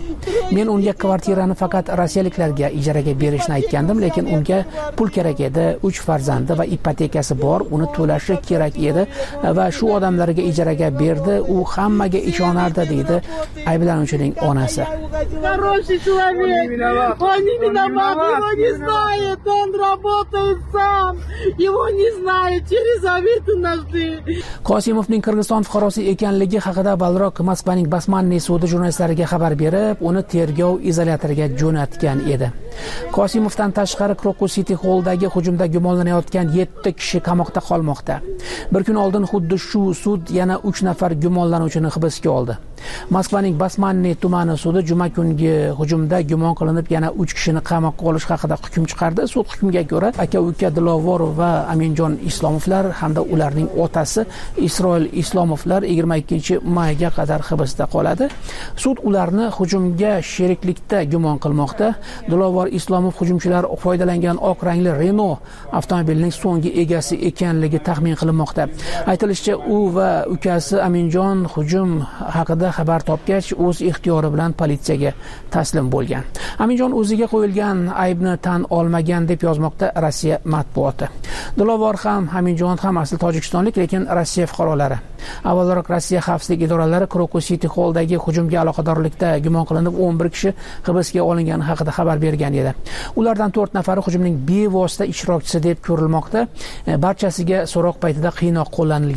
Men unga kvartirani faqat rossiyaliklarga ijaraga berishni aytgandim, lekin unga pul kerak edi, uch farzandi va ipotekasi bor, uni to'lashi kerak edi va shu odamlarga ijaraga berdi, u hammaga ishonardi, deydi ayblanuvchining onasi. Хороший человек. Он не виноват, его не знает, он работает сам. Его не знает, через Авито нашли. Qosimovning Qirg'iziston fuqarosi ekanligi haqida avvalroq Moskvaning Basmanniy sudi jurnalistlarga xabar berib, uni tergov izolyatoriga jo'natgan edi. Qosimovdan tashqari Crocus City Halldagi hujumda gumonlanayotgan yetti kishi qamoqda qolmoqda. Bir kun oldin xuddi shu sud yana uch nafar gumonlanuvchini hibsga oldi. Moskvaning Basmanniy tumani sudi juma kungi hujumda gumon qilinib yana uch kishini qamoqqa olish haqida hukm chiqardi. Sud hukmiga ko'ra, aka-uka Dilovor va Aminjon Islomovlar hamda ularning otasi Isroil Islomovlar yigirma ikkinchi mayga qadar hibsda qoladi. Sud ularni hujumga sheriklikda gumon qilmoqda. Dilovor Islomov hujumchilar foydalangan oq rangli Renault avtomobilining so'nggi egasi ekanligi taxmin qilinmoqda. Aytilishicha, u va ukasi Aminjon hujum haqida xabar topgach, o'z ixtiyori bilan politsiyaga taslim bo'lgan. Aminjon o'ziga qo'yilgan aybni tan olmagan deb yozmoqda Rossiya matbuoti. Dilovor ham, Aminjon ham asli tojikistonlik, lekin Rossiya fuqarolari. Avvalroq Rossiya xavfsizlik idoralari Crocus City Halldagi hujumga aloqadorlikda gumon qilinib o'n bir kishi hibsga olingani haqida xabar bergan edi. Ulardan to'rt nafari hujumning bevosita ishtirokchisi deb ko'rilmoqda. Barchasiga so'roq paytida qiynoq qo'llanilgan.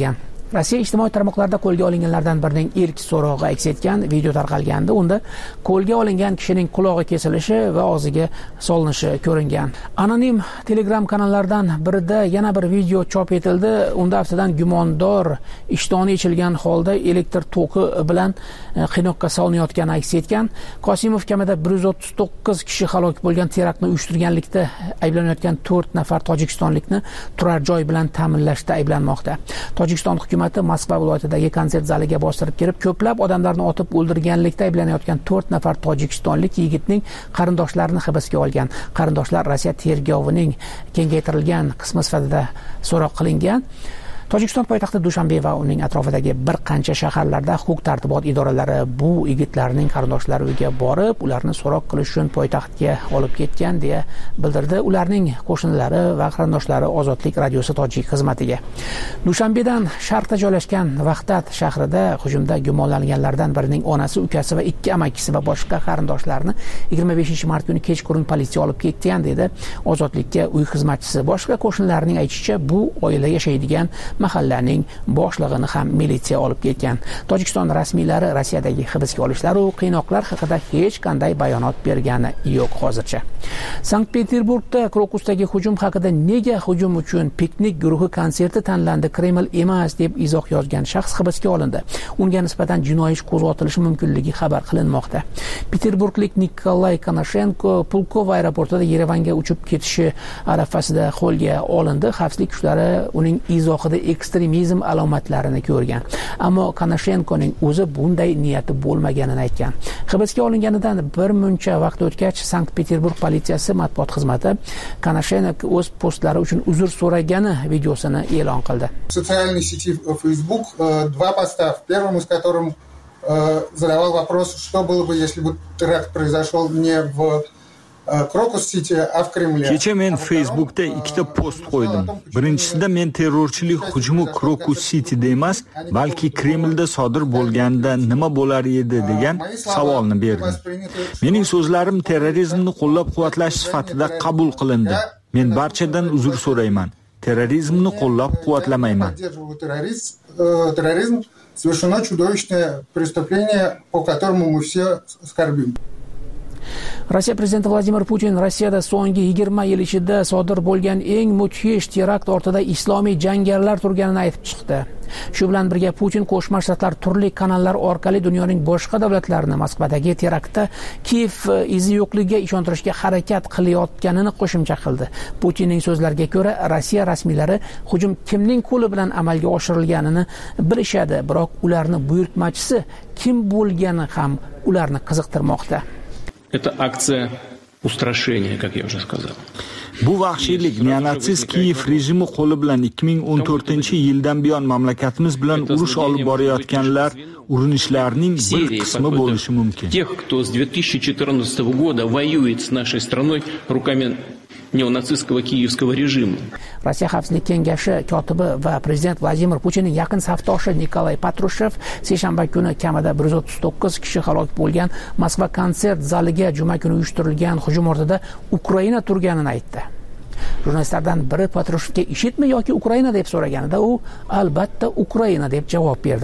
Rossiya ijtimoiy tarmoqlarida qo'lga olinganlardan birining ilk so'rog'i aks etgan video tarqalgandi. Unda qo'lga olingan kishining qulog'i kesilishi va og'ziga solinishi ko'ringan. Anonim Telegram kanallardan birida yana bir video chop etildi. Unda aftidan gumondor ishtoni yechilgan holda elektr toki bilan qiynoqqa solinayotgani aks etgan. Qosimov kamida bir yuz o'ttiz to'qqiz kishi halok bo'lgan teraktni uyushtirganlikda ayblanayotgan to'rt nafar tojikistonlikni turar joy bilan ta'minlashda ayblanmoqda. Tojikiston hukumati Moskva viloyatidagi konsert zaliga bostirib kirib, ko'plab odamlarni otib o'ldirganlikda ayblanayotgan to'rt nafar tojikistonlik yigitning qarindoshlarini hibsga olgan. Qarindoshlar Rossiya tergovining kengaytirilgan qismi sifatida so'roq qilingan. Tojikiston poytaxti Dushanbe va uning atrofidagi bir qancha shaharlarda huquq-tartibot idoralari bu yigitlarning qarindoshlari uyiga borib, ularni so'roq qilish uchun poytaxtga olib ketgan deya bildirdi ularning qo'shnilari va qarindoshlari Ozodlik radiosi tojik xizmatiga. Dushanbedan sharqda joylashgan Vaqtat shahrida hujumda gumonlanganlardan birining onasi, ukasi va ikki amakisi va boshqa qarindoshlarini yigirma beshinchi mart kuni kechqurun politsiya olib ketgan dedi Ozodlikka uy xizmatchisi. Boshqa qo'shnilarning aytishicha, bu oila yashaydigan mahallaning boshlig'ini ham militsiya olib ketgan. Tojikiston rasmiylari Rossiyadagi hibsga olishlar va qiynoqlar haqida hech qanday bayonot bergani yo'q hozircha. Sankt-Peterburgda Krokusdagi hujum haqida nega hujum uchun piknik guruhi konserti tanlandi, Kreml emas deb izoh yozgan shaxs hibsga olindi. Unga nisbatan jinoiy ish qo'zg'atilishi mumkinligi xabar qilinmoqda. Peterburglik Nikolay Konashenko Pulkovo aeroportida Yerevanga uchib ketishi arafasida qo'lga olindi. Xavfsizlik kuchlari uning izohida ekstremizm alomatlarini ko'rgan. Ammo Konashenkoning o'zi bunday niyati bo'lmaganini aytgan. Hibsga olinganidan bir muncha vaqt o'tgach, Sankt-Peterburg politsiyasi matbuot xizmati Konashenko o'z postlari uchun uzr so'ragani videosini e'lon qildi. Социальной сети Facebook два поста, в первом из которых задавал вопрос, что было бы, если бы теракт произошел не в Kecha men Facebookda ikkita post qo'ydim. Birinchisida men terrorchilik hujumi Krokus Cityda emas, balki Kremlda sodir bo'lganda nima bo'lar edi degan savolni berdim. Mening so'zlarim terrorizmni qo'llab-quvvatlash sifatida qabul qilindi. Men barchadan uzr so'rayman. Terrorizmni qo'llab-quvvatlamayman. Terrorizm совершено чудовищное преступление, по которому мы все скорбим. Rossiya prezidenti Vladimir Putin Rossiyada so'nggi yigirma yil ichida sodir bo'lgan eng mudhish terakt ortida islomiy jangarilar turganini aytib chiqdi. Shu bilan birga Putin Qo'shma Shtatlar turli kanallar orqali dunyoning boshqa davlatlarini Moskvadagi teraktda Kiyev izi yo'qligiga ishontirishga harakat qilayotganini qo'shimcha qildi. Putinning so'zlariga ko'ra, Rossiya rasmiylari hujum kimning qo'li bilan amalga oshirilganini bilishadi, biroq ularni buyurtmachisi kim bo'lgani ham ularni qiziqtirmoqda. Это акция устрашения, как я уже сказал. Bu vahshiylik neonatsist Kiyev rejimi qo'li bilan ikki ming o'n to'rtinchi yildan buyon mamlakatimiz bilan urush olib borayotganlar urinishlarining bir qismi bo'lishi mumkin. Тех, кто с две тысячи четырнадцатого года воюет с нашей страной руками neonatistского kiyevского rejima. Rossiya Xavfsizlik kengashi kotibi va prezident Vladimir Putinning yaqin safdoshi Nikolay Patrushev seshanba kuni kamida bir yuz o'ttiz to'qqiz kishi halok bo'lgan Moskva konsert zaliga juma kuni uyushtirilgan hujum ortida Ukraina turganini aytdi. Jurnalistlardan biri Patrushevga ishitmi yoki Ukraina deb so'raganida u albatta Ukraina deb javob berdi.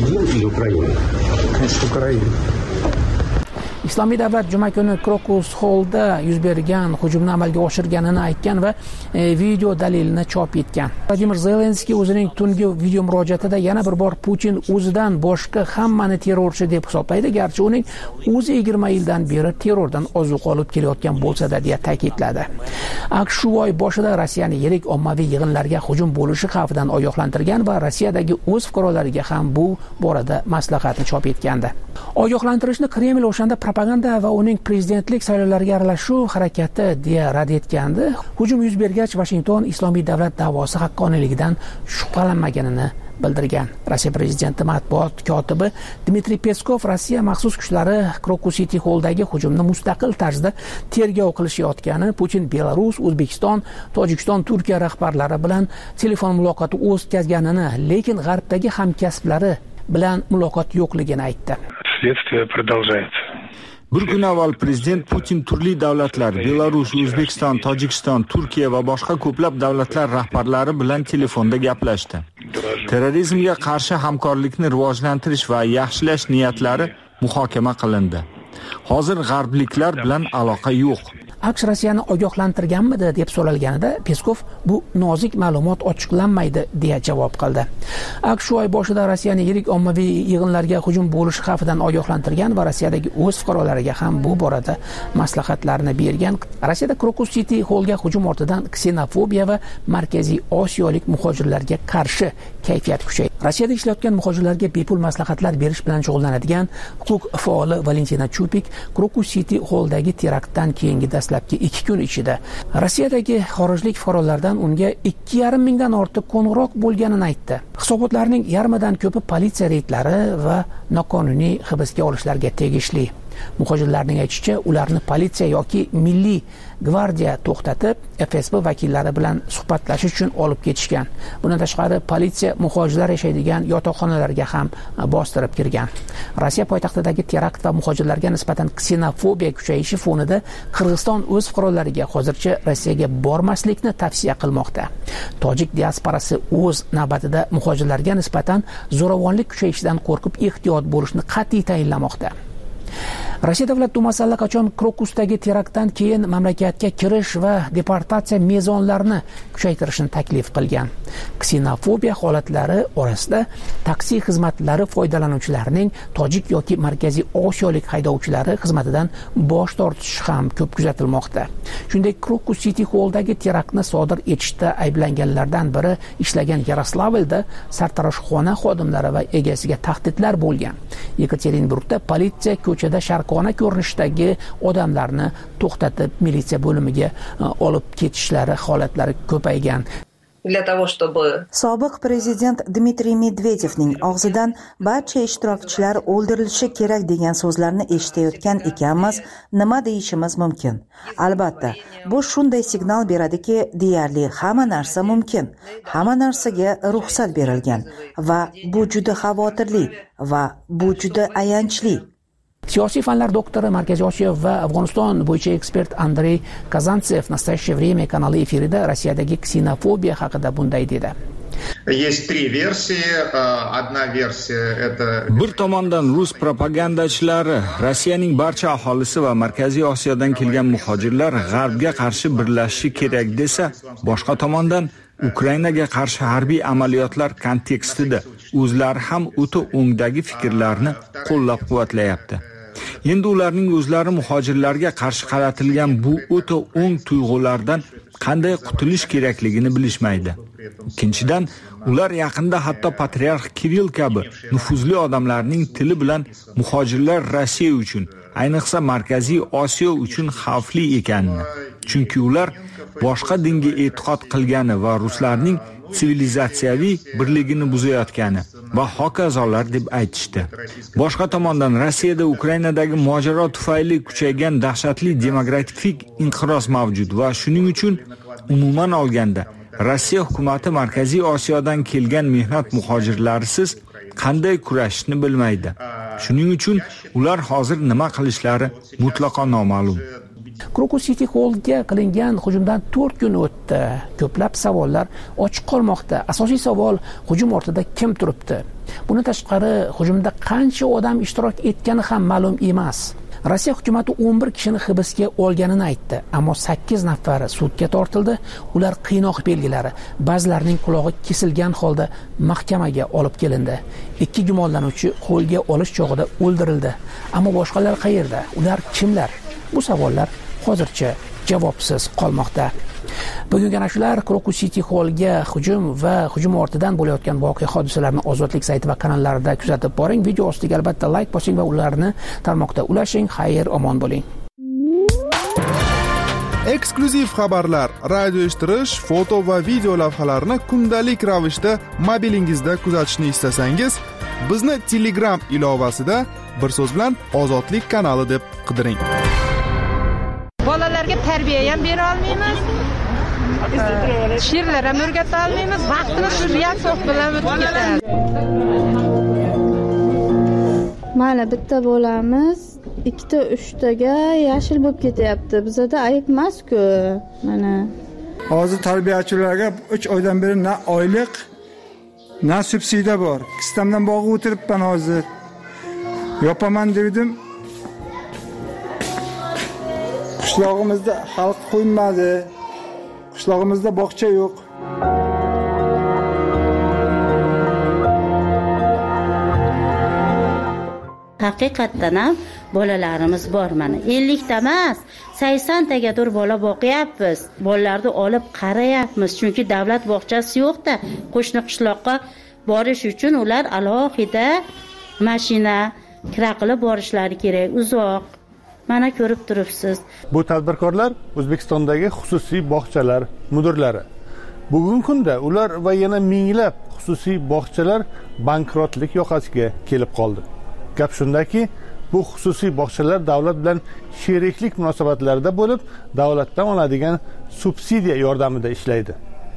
Islomiy davlat juma kuni Krokus Hallda yuz bergan hujumni amalga oshirganini aytgan va e, video dalilini chop etgan. Vladimir Zelenskiy o'zining tungi video murojaatida yana bir bor Putin o'zidan boshqa hammani terrorchi deb hisoblaydi, garchi uning o'zi yigirma yildan beri terrordan ozuq olib kelayotgan bo'lsa-da deya ta'kidladi. AQSh shu oy boshida Rossiyani yirik ommaviy yig'inlarga hujum bo'lishi xavfidan ogohlantirgan va Rossiyadagi o'z fuqarolariga ham bu borada maslahatni chop etgandi. Ogohlantirishni Kreml o'shanda propaganda va uning prezidentlik saylovlariga aralashuv harakati deya rad etgandi. Hujum yuz bergach, Washington Islomiy davlat da'vosi haqqoniyligidan shubhalanmaganini bildirgan. Rossiya prezidenti matbuot kotibi Dmitriy Peskov Rossiya maxsus kuchlari Krokus City Halldagi hujumni mustaqil tarzda tergov qilishayotgani, Putin Belarus, O'zbekiston, Tojikiston, Turkiya rahbarlari bilan telefon muloqoti o'tkazganini, lekin g'arbdagi hamkasblari bilan muloqot yo'qligini aytdi. Следствие продолжается. Bir kun avval prezident Putin turli davlatlar, Belarus, O'zbekiston, Tojikiston, Turkiya va boshqa ko'plab davlatlar rahbarlari bilan telefonda gaplashdi. Terrorizmga qarshi hamkorlikni rivojlantirish va yaxshilash niyatlari muhokama qilindi. Hozir g'arbliklar bilan aloqa yo'q. AQSh Rossiyani ogohlantirganmidi deb so'ralganida Peskov bu nozik ma'lumot ochiqlanmaydi deya javob qildi. AQSh shu oy boshida Rossiyani yirik ommaviy yig'inlarga hujum bo'lishi xavfidan ogohlantirgan va Rossiyadagi o'z fuqarolariga ham bu borada maslahatlarni bergan. Rossiyada Crocus City Hallga hujum ortidan ksenofobiya va Markaziy Osiyolik muhojirlarga qarshi kayfiyat kuchaydi. Rossiyada ishlayotgan muhojirlarga bepul maslahatlar berish bilan shug'ullanadigan huquq faoli Valentina Chupik Crocus City Halldagi teraktdan keyingi dastlabki ikki kun ichida Rossiyadagi xorijlik fuqarolardan unga ikki yarim mingdan ortiq qo'ng'iroq bo'lganini aytdi. Hisobotlarning yarmidan ko'pi politsiya reydlari va noqonuniy hibsga olishlarga tegishli. Muhojirlarning aytishicha, ularni politsiya yoki milliy gvardiya to'xtatib, F S B vakillari bilan suhbatlashish uchun olib ketishgan. Bundan tashqari, politsiya muhojirlar yashaydigan yotoqxonalarga ham bostirib kirgan. Rossiya poytaxtidagi terakt va muhojirlarga nisbatan ksenofobiya kuchayishi fonida Qirg'iziston o'z fuqarolariga hozircha Rossiyaga bormaslikni tavsiya qilmoqda. Tojik diasporasi o'z navbatida muhojirlarga nisbatan zo'ravonlik kuchayishidan qo'rqib ehtiyot bo'lishni qat'iy tayinlamoqda. Rossiya Davlat Dumasi allaqachon Krokusdagi teraktdan keyin mamlakatga kirish va deportatsiya mezonlarini kuchaytirishni taklif qilgan. Ksenofobiya holatlari orasida taksi xizmatlari foydalanuvchilarining tojik yoki Markaziy Osiyolik haydovchilari xizmatidan bosh tortishi ham ko'p kuzatilmoqda. Shunday Crocus City Halldagi teraktni sodir etishda ayblanganlardan biri ishlagan Yaroslavlda sartaroshxona xodimlari va egasiga tahdidlar bo'lgan. Yekaterinburgda politsiya ko'chada sharqona ko'rinishdagi odamlarni to'xtatib militsiya bo'limiga olib ketishlari holatlari ko'paygan. Для того, чтобы Sobiq prezident Dmitriy Medvedevning og'zidan barcha ishtirokchilar o'ldirilishi kerak degan so'zlarni eshitayotgan ekanmiz, nima deyishimiz mumkin? Albatta, bu shunday signal beradiki, deyarli hamma narsa mumkin. Hamma narsaga ruxsat berilgan va bu juda xavotirli va bu juda ayanchli. Siyosiy fanlar doktori, Markaziy Osiyo va Afg'oniston bo'yicha ekspert Andrey Kazantsev Nastoящее время kanali efirida Rossiyadagi ksenofobiya haqida bunday dedi. Есть три версии. Одна версия это Bir tomondan rus propagandachilari Rossiyaning barcha aholisi va Markaziy Osiyodan kelgan muhojirlar g'arbga qarshi birlashishi kerak desa, boshqa tomondan Ukrainaga qarshi harbiy amaliyotlar kontekstida o'zlari ham o'ta o'ngdagi fikrlarni qo'llab-quvvatlayapti. Endi ularning o'zlari muhojirlarga qarshi qaratilgan bu o'ta o'ng tuyg'ulardan qanday qutulish kerakligini bilishmaydi. Ikkinchidan, ular yaqinda hatto patriarx Kirill kabi nufuzli odamlarning tili bilan muhojirlar Rossiya uchun, ayniqsa Markaziy Osiyo uchun xavfli ekanini, chunki ular boshqa dinga e'tiqod qilgani va ruslarning sivilizatsiyaviy birligini buzayotgani va hokazolar deb aytishdi. Boshqa tomondan Rossiyada Ukrainadagi mojaro tufayli kuchaygan dahshatli demografik inqiroz mavjud va shuning uchun umuman olganda Rossiya hukumati Markaziy Osiyodan kelgan mehnat muhojirlarisiz qanday kurashishni bilmaydi. Shuning uchun ular hozir nima qilishlari mutlaqo noma'lum. Crocus City Hallga qilingan hujumdan to'rt kun o'tdi. Ko'plab savollar ochiq qolmoqda. Asosiy savol, hujum ortida kim turibdi? Bundan tashqari, hujumda qancha odam ishtirok etgani ham ma'lum emas. Rossiya hukumatı o'n bir kishini hibsga olganini aytdi, ammo sakkiz nafari sudga tortildi. Ular qiynoq belgilari, ba'zilarining qulog'i kesilgan holda mahkamaga olib kelindi. Ikki gumonlanuvchi qo'lga olish chog'ida o'ldirildi. Ammo boshqalar qayerda? Ular kimlar? Bu savollar hozircha javobsiz qolmoqda. Bugungi nashrlar Crocus City Hallga hujum va hujum ortidan bo'layotgan voqea hodisalarni Ozodlik sayti va kanallarida kuzatib boring. Video ostiga albatta like bosing va ularni tarmoqda ulashing. Xayr, omon bo'ling. Eksklyuziv xabarlar, radio eshittirish, foto va video lavhalarni kundalik ravishda mobilingizda kuzatishni istasangiz, bizni Telegram ilovasida bir so'z bilan Ozodlik kanali deb qidiring. Bolalarga tarbiya ham bera olmaymiz. She'rlar ham o'rgata olmaymiz. Vaqtimiz shu reaksiya bilan o'tib ketadi. Mana bitta bo'lamiz ikkita uchtaga yashil bo'lib ketyapti. Bizda ayb emas-ku. Mana hozir tarbiyachilarga uch oydan beri na oylik, na subsidiya bor. Kistamdan bog'i o'tiribman hozir. Yopaman dedim. Qishlog'imizda xalq qo'ymadi. Qishlog'imizda bog'cha yo'q. Haqiqatdan ham bolalarimiz bor mana. ellik ta emas, sakson tagadir bola boqyapmiz. Bolalarni olib qarayapmiz, chunki davlat bog'chasi yo'q-da. Qo'shni qishloqqa borish uchun ular alohida mashina kira qilib borishlari kerak, uzoq. Mana ko'rib turibsiz. Bu tadbirkorlar O'zbekistondagi xususiy bog'chalar mudirlari. Bugungi kunda ular va yana minglab xususiy bog'chalar bankrotlik yoqasiga kelib qoldi. Gap shundaki, bu xususiy bog'chalar davlat bilan sheriklik munosabatlarida bo'lib, davlatdan oladigan subsidiya yordamida ishlaydi.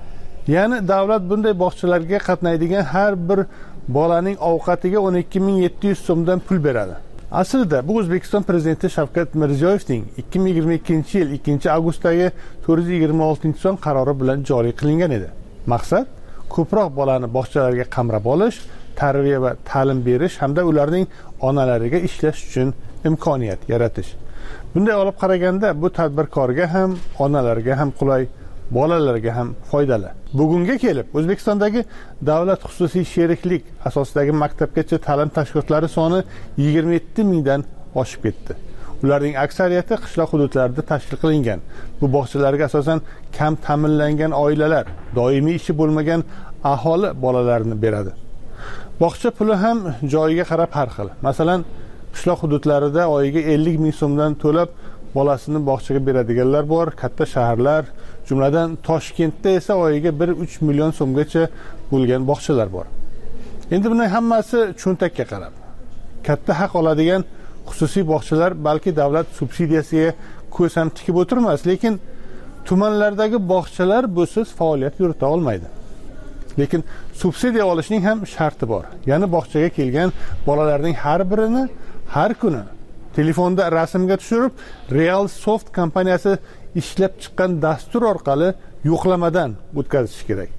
Ya'ni davlat bunday bog'chalarga qatnaydigan har bir bolaning ovqatiga o'n ikki ming yetti yuz so'mdan pul beradi. Aslida bu O'zbekiston prezidenti Shavkat Mirziyoyevning ikki ming yigirma ikkinchi yil ikkinchi avgustdagi to'rt yuz yigirma oltinchi son qarori bilan joriy qilingan edi. Maqsad ko'proq bolani bog'chalarga qamrab olish, tarbiya va ta'lim berish hamda ularning onalariga ishlash uchun imkoniyat yaratish. Bunday olib qaraganda bu tadbirkorga ham, onalarga ham qulay, bolalarga ham foydali. Bugunga kelib O'zbekistondagi davlat xususiy sheriklik asosidagi maktabgacha ta'lim tashkilotlari soni yigirma yetti mingdan oshib ketdi. Ularning aksariyati qishloq hududlarida tashkil qilingan. Bu bog'chalarga asosan kam ta'minlangan oilalar, doimiy ishi bo'lmagan aholi bolalarini beradi. Bog'cha puli ham joyiga qarab har xil. Masalan, qishloq hududlarida oyiga ellik ming so'mdan to'lab bolasini bog'chaga beradiganlar bor, katta shaharlar, jumladan Toshkentda esa oyiga bir uch million so'mgacha bo'lgan bog'chalar bor. Endi buning hammasi cho'ntakka qarab. Katta haq oladigan xususiy bog'chalar balki davlat subsidiyasiga ko'z ham tikib o'tirmas, lekin tumanlardagi bog'chalar busiz faoliyat yurita olmaydi. Lekin subsidiya olishning ham sharti bor. Ya'ni bog'chaga kelgan bolalarning har birini har kuni telefonda rasmga tushirib, Real Soft kompaniyasi ishlab chiqqan dastur orqali yo'qlamadan o'tkazish kerak.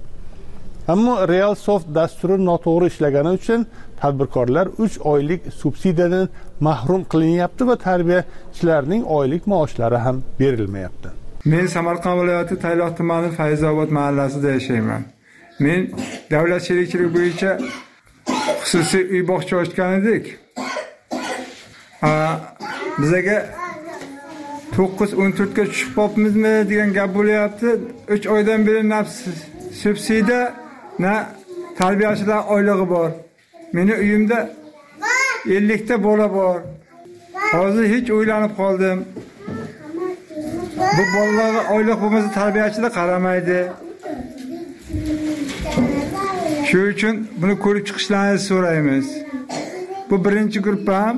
Ammo Real Soft dasturi noto'g'ri ishlagani uchun tadbirkorlar uch oylik subsidiyadan mahrum qilinyapti va tarbiyachilarning oylik maoshlari ham berilmayapti. Men Samarqand viloyati Tayloq tumani Fayzobod mahallasida yashayman. Men davlat sherikchiligi bo'yicha xususiy uy bog'cha ochgan edik. Bizaga to'qqiz o'n to'rt ga tushib qolibmizmi degan gap bo'lyapti. uch oydan beri na subsidiya, na tarbiyachilar oylig'i bor. Meni uyimda ellik ta bola bor. Hozir hech o'ylanib qoldim. Bu bolalarga oylik bo'lmasa tarbiyachilar qaramaydi. Shu uchun buni ko'rib chiqishlaringizni so'raymiz. Bu birinchi gruppam.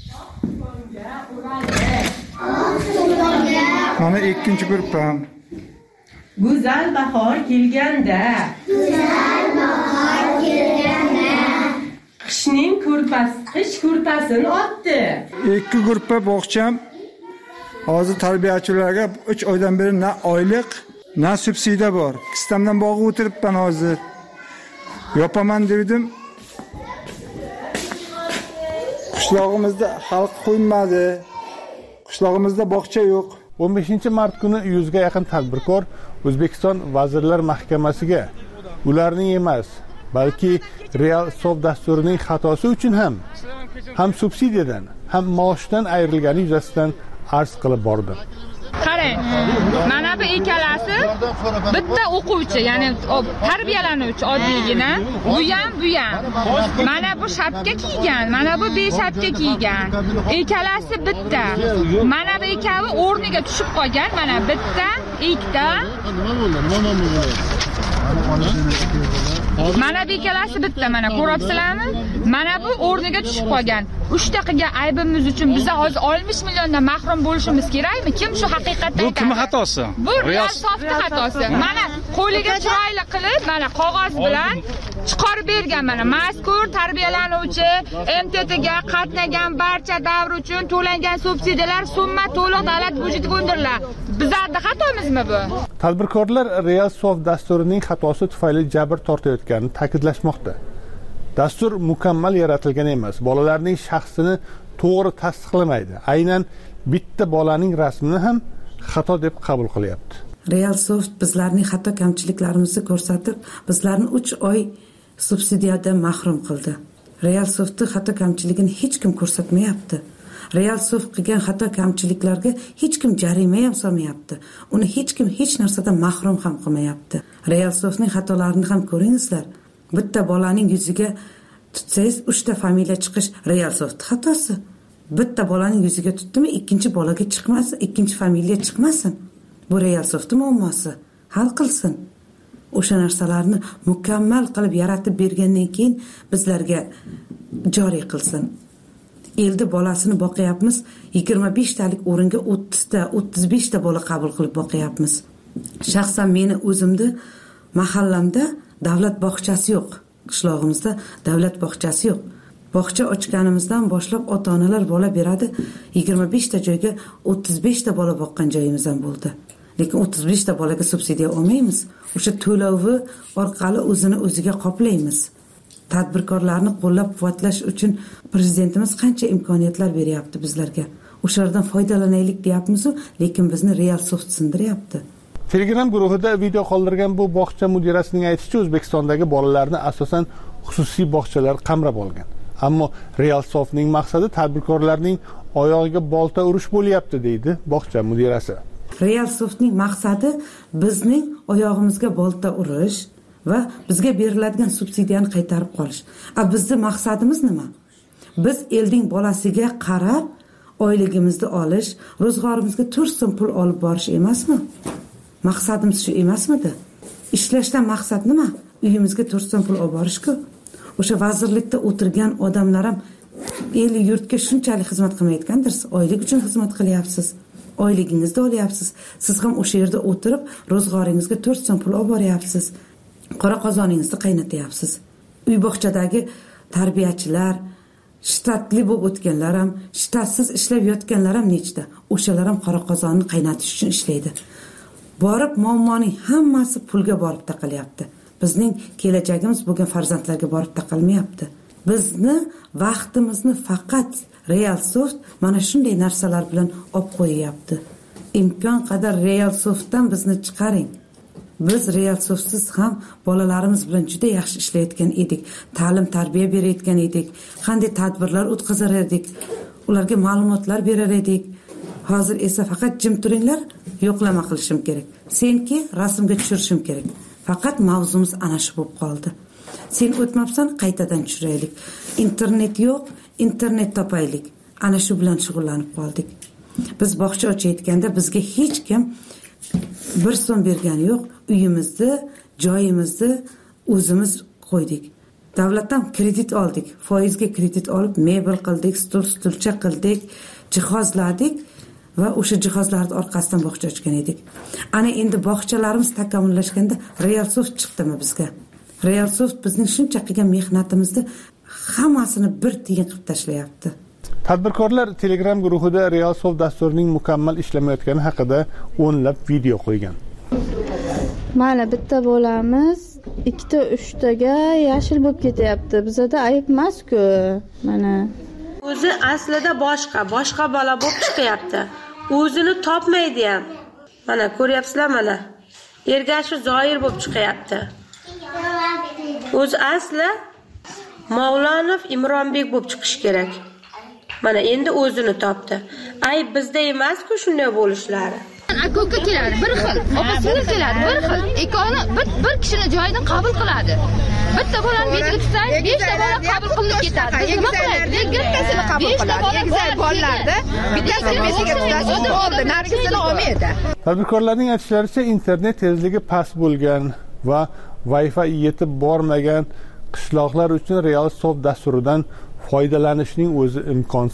Mana ikkinchi gruppam. Go'zal bahor kelganda, go'zal bahor kelganda, qishning ko'rpasi, qish ko'rpasini otdi. Ikki gruppa bog'cham hozir tarbiyachilarga uch oydan beri na oylik, na subsidiya bor. Kistamdan bog'i o'tiribman hozir. Yopaman dedim. Qishlog'imizda xalq qo'ymadi. Qishlog'imizda bog'cha yo'q. o'n beshinchi mart kuni yuzga yaqin tadbirkor O'zbekiston Vazirlar Mahkamasiga ularning emas, balki Real Soft dasturining xatosi uchun ham ham subsidiyadan, ham maoshdan ayrilgani yuzasidan arz qilib bordi. Qarang, mana bu ikkalasi bitta o'quvchi, ya'ni tarbiyalanuvchi oddiygina, bu ham, bu ham. Mana bu shapka kiygan, mana bu beshapka kiygan. Ikkalasi bitta. Mana bu ikkovi o'rniga tushib qolgan, mana bitta, ikkita. Mana bu ikkalasi bitta, mana ko'ryapsizlarmi? Mana bu o'rniga tushib qolgan. uchta qilgan aybimiz uchun biz hozir oltmish milliondan mahrum bo'lishimiz kerakmi? Kim shu haqiqatdan? Bu kim xatosi? Bu Real Softning xatosi. Mana qo'liga chiroyli qilib mana qog'oz bilan chiqarib bergan. Mana mazkur tarbiyalanuvchi M T Tga qatnagan barcha davr uchun to'langan subsidiyalar summa to'liq davlat byudjetiga undiriladi. Bizlarning xatomizmi bu? Tadbirkorlar Real Soft dasturining xatosi tufayli jabr tortayotganini ta'kidlashmoqda. Dastur mukammal yaratilgan emas. Bolalarning shaxsini to'g'ri tasdiqlamaydi. Aynan bitta bolaning rasmini ham xato deb qabul qilyapti. Real Soft bizlarning xato kamchiliklarimizni ko'rsatib, bizlarni uch oy subsidiyadan mahrum qildi. Real Softning xato kamchiligini hech kim ko'rsatmayapti. Real Soft qilgan xato kamchiliklarga hech kim jarima ham solmayapti. Uni hech kim hech narsadan mahrum ham qilmayapti. Real Softning xatolarini ham ko'ringizlar. Bitta bolaning yuziga tutsangiz uchta familiya chiqish Real Soft xatosi. Bitta bolaning yuziga tutdimi, ikkinchi bolaga chiqmasin, ikkinchi familiya chiqmasin. Bu Real Softning muammosi. Hal qilsin. O'sha narsalarni mukammal qilib yaratib bergandan keyin bizlarga joriy qilsin. Elda bolasini boqyapmiz, yigirma besh talik o'ringa o'ttiz ta, o'ttiz besh ta bola qabul qilib boqyapmiz. Shaxsan meni o'zimda mahallamda davlat bog'chasi yo'q. Qishlog'imizda davlat bog'chasi yo'q. Bog'cha ochganimizdan boshlab ota-onalar bola beradi, yigirma besh ta joyga o'ttiz besh ta bola boqqan joyimiz ham bo'ldi. Lekin o'ttiz besh ta bolaga subsidiya olmaymiz. O'sha to'lovi orqali o'zini o'ziga qoplaymiz. Tadbirkorlarni qo'llab-quvvatlash uchun prezidentimiz qancha imkoniyatlar beryapti bizlarga. O'shalardan foydalanaylik deyapmiz, lekin bizni Real Soft sindiryapti. Telegram guruhida video qoldirgan bu bog'cha mudirasining aytishicha, O'zbekistondagi bolalarni asosan xususiy bog'chalar qamrab olgan. Ammo Real Softning maqsadi tadbirkorlarning oyog'iga bolta urish bo'lyapti, deydi bog'cha mudirasi. Real Softning maqsadi bizning oyog'imizga bolta urish va bizga beriladigan subsidiyani qaytarib qolish. A bizning maqsadimiz nima? Biz elning bolasiga qarab oyligimizni olish, ro'zg'orimizga to'rt so'm pul olib borish emasmi? Maqsadimiz shu emasmidi? Ishlashdan maqsad nima? Uyimizga to'rt so'm pul olib borishku. O'sha vazirlikda o'tirgan odamlar ham el yurtga shunchalik xizmat qilmayotgandirsiz, oylik uchun xizmat qilyapsiz. Oyligingizni olyapsiz. Siz ham o'sha yerda o'tirib, ro'zg'oringizga to'rt so'm pul olib boryapsiz. Qora qozoningizni qaynatyapsiz. Uy bog'chadagi tarbiyachilar, shtatli bo'lib o'tganlar ham, shtatsiz ishlab yotganlar ham nechta. O'shalar ham qora qozonni qaynatish uchun ishlaydi. Borib muammoning hammasi pulga borib taqalyapti. Bizning kelajagimiz bo'lgan farzandlarga borib taqalmayapti. Bizni vaqtimizni faqat Real Soft mana shunday narsalar bilan olib qo'yapti. Imkon qadar Real Softdan bizni chiqaring. Biz Real Softsiz ham bolalarimiz bilan juda yaxshi ishlayotgan edik. Ta'lim, tarbiya berayotgan edik. Qanday tadbirlar o'tkazar edik. Ularga ma'lumotlar berar edik. Hozir esa faqat jim turinglar, yo'qlama qilishim kerak. Senki rasmga tushirishim kerak. Faqat mavzumiz ana shu bo'lib qoldi. Sen o'tmabsan, qaytadan tushiraylik. Internet yo'q, internet topaylik. Ana shu bilan shug'ullanib qoldik. Biz bog'cha ochayotganda bizga hech kim bir so'm bergani yo'q. Uyimizni, joyimizni o'zimiz qo'ydik. Davlatdan kredit oldik. Foizga kredit olib, mebel qildik, stul, stulcha qildik, jihozladik va o'sha jihozlarning orqasidan bog'cha ochgan edik. Ana endi bog'chalarimiz takomillashganda Real Soft chiqdimi bizga? Real Soft bizning shuncha qilgan mehnatimizni hammasini bir tiyin qilib tashlayapti. Tadbirkorlar Telegram guruhida Real Soft dasturining mukammal ishlamayotgani haqida o'nlab video qo'ygan. Mana bitta bo'lamiz ikkita uchtaga yashil bo'lib ketyapti. Bizda ayb emas-ku. Mana o'zi aslida boshqa, boshqa bola bo'lib chiqyapti. O'zini topmaydi ham. Mana ko'ryapsizlar mana. Ergashi Zoir bo'lib chiqyapti. O'zi asli Mavlonov Imronbek bo'lib chiqish kerak. Mana endi o'zini topdi. Ayb bizda emas-ku shunday bo'lishlari. Aka-uka keladi, bir xil. Opa-singil keladi, bir xil. Ikkovini bir bir kishini joyidan qabul qiladi. Bitta bolani betiga tutsang, besh ta bola qabul qilinib ketadi. Biz nima qilaylik? Bittasini qabul qiladi. Go'zal bolalarda bittasini betiga tutadi, oldi, narigisini olmaydi. Tadbirkorlarning aytishlaricha, internet tezligi past bo'lgan va Wi-Fi yetib bormagan qishloqlar uchun Real Soft dasturidan foydalanishning o'zi imkonsiz.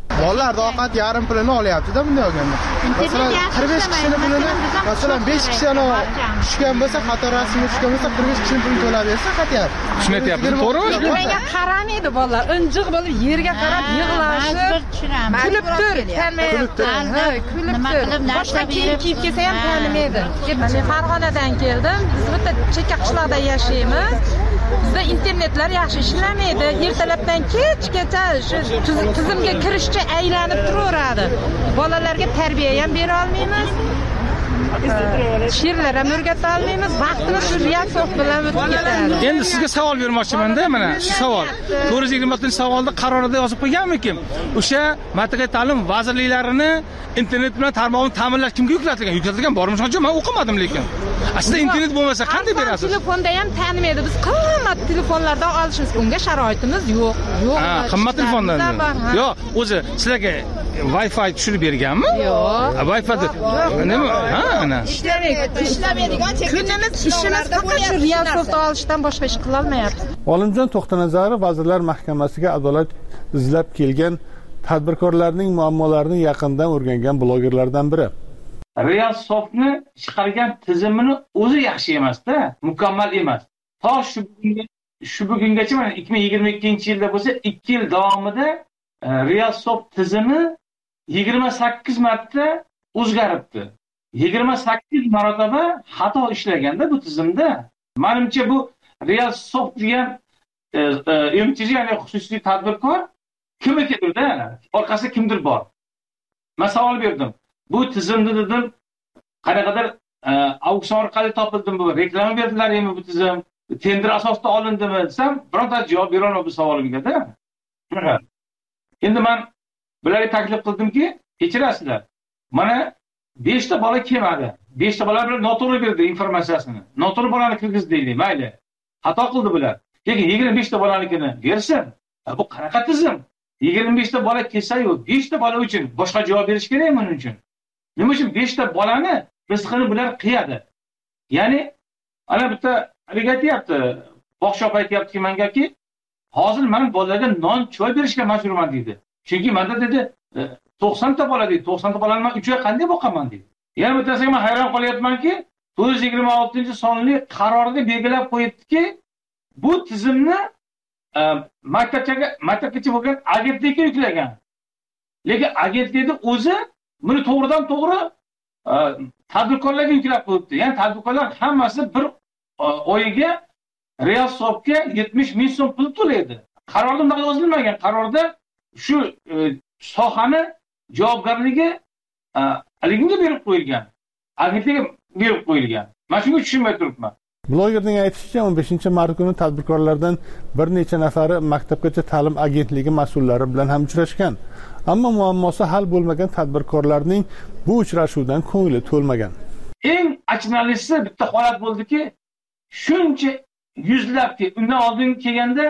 Bolalarning ovqat yarim pulini olyapti-da bunday olganda. Masalan, qirq besh kishining pulini, masalan, besh kishi tushgan bo'lsa, qator rasmga tushgan bo'lsa, qirq besh kishining pulini to'layapti, qatyapti. Tushunyapsiz, to'g'rimi? Menga qaramaydi bolalar, injiq bo'lib yerga qarab yig'lashib, kulib tur, tanimayapti. Ha, kulib tur. Boshqa kiyim kiyib kelsa ham tanimaydi. Men Farg'onadan keldim. Biz bitta chekka qishloqda yashaymiz. Bizda internetlar yaxshi ishlamaydi. Ertalabdan kechgacha shu tizimga kirishcha aylanib turaveradi. Bolalarga tarbiya ham bera olmaymiz. She'rlar ham o'rgata olmaymiz. Vaqtimiz shu reaksiya bilan o'tib ketadi. Endi sizga savol bermoqchiman-da, mana shu savol. to'rt yuz yigirma oltinchi savolda qarorida yozib qo'yganmikin? O'sha Matbuot ta'lim vazirliklarini internet bilan tarmog'ini ta'minlash kimga yuklatilgan? Yuklatilgan bormi? Shuncha men o'qimadim lekin. Aslida internet bo'lmasa qanday berasiz? Telefonda ham tanimaydi. Biz qimmat telefonlardan olishimiz unga sharoitimiz yo'q. Yo'q. Ha, qimmat telefondan. Yo'q, o'zi sizlarga Wi-Fi tushirib berganmi? Yo'q. Wi-Fi nima? Ha, ana. Ishlamaydi. Ishlamaydigan kunimiz ishimiz faqat shu real olishdan boshqa ish qila olmayapmiz. Olimjon To'xtanazarov Vazirlar Mahkamasiga adolat izlab kelgan tadbirkorlarning muammolarini yaqindan o'rgangan blogerlardan biri. Realsoftni chiqargan tizimini o'zi yaxshi emas-da, mukammal emas. To shu bugunga shu bugungacha mana ikki ming yigirma ikkinchi yilda bo'lsa, ikki yil davomida Realsoft tizimi yigirma sakkiz marta o'zgaribdi. yigirma sakkiz marotaba xato ishlaganda bu tizimda. Menimcha bu Realsoft degan M T J ya'ni xususiy tadbirkor kim ekanida, orqasida kimdir bor. Men savol berdim. Bu tizimni dedim, qanaqadir auksion orqali topildim bu, reklama berdilarmi bu tizim, tender asosida olindimi desam, bironta javob bera olmadi bu savolimga-da. Endi men bularga taklif qildimki, kechirasizlar. Mana besh ta bola kelmadi. besh ta bola bilan noto'g'ri berdi informatsiyasini. Noto'g'ri bolani kirgizdinglar, mayli. Xato qildi bular. Lekin yigirma besh ta bolanikini bersin. Bu qanaqa tizim? yigirma besh ta bola kelsa-yu, besh ta bola uchun boshqa javob berish kerak men uchun. Nima uchun besh ta bolani rizqini bular qiyadi? Ya'ni ana bitta aytyapti, bog'cha aytyapti mengaki, hozir men bolalarga non, choy berishga majburman deydi. Chunki menda dedi to'qson ta bola deydi, to'qson ta bolani men uch oy qanday boqaman deydi. Yana bittasiga men hayron qolyapmanki, to'rt yuz yigirma oltinchi sonli qarorida belgilab qo'yibdiki, bu tizimni maktabgacha maktabgacha bo'lgan agentlikka yuklagan. Lekin agentlikning o'zi buni to'g'ridan to'g'ri tadbirkorlarga yuklab qo'yibdi. Ya'ni tadbirkorlar hammasi bir oyiga Realsoftga yetmish ming so'm pul to'laydi. Qarorda bunday yozilmagan. Qarorda shu sohani javobgarligi aliginga berib qo'yilgan. Agentlikka berib qo'yilgan. Men shunga tushunmay turibman. Blogerning aytishicha, o'n beshinchi mart kuni tadbirkorlardan bir necha nafari maktabgacha ta'lim agentligi mas'ullari bilan ham uchrashgan. Ammo muammosi hal bo'lmagan tadbirkorlarning bu uchrashuvdan ko'ngli to'lmagan. Eng achinarlisi bitta holat bo'ldiki, shuncha yuzlab, undan oldin kelganda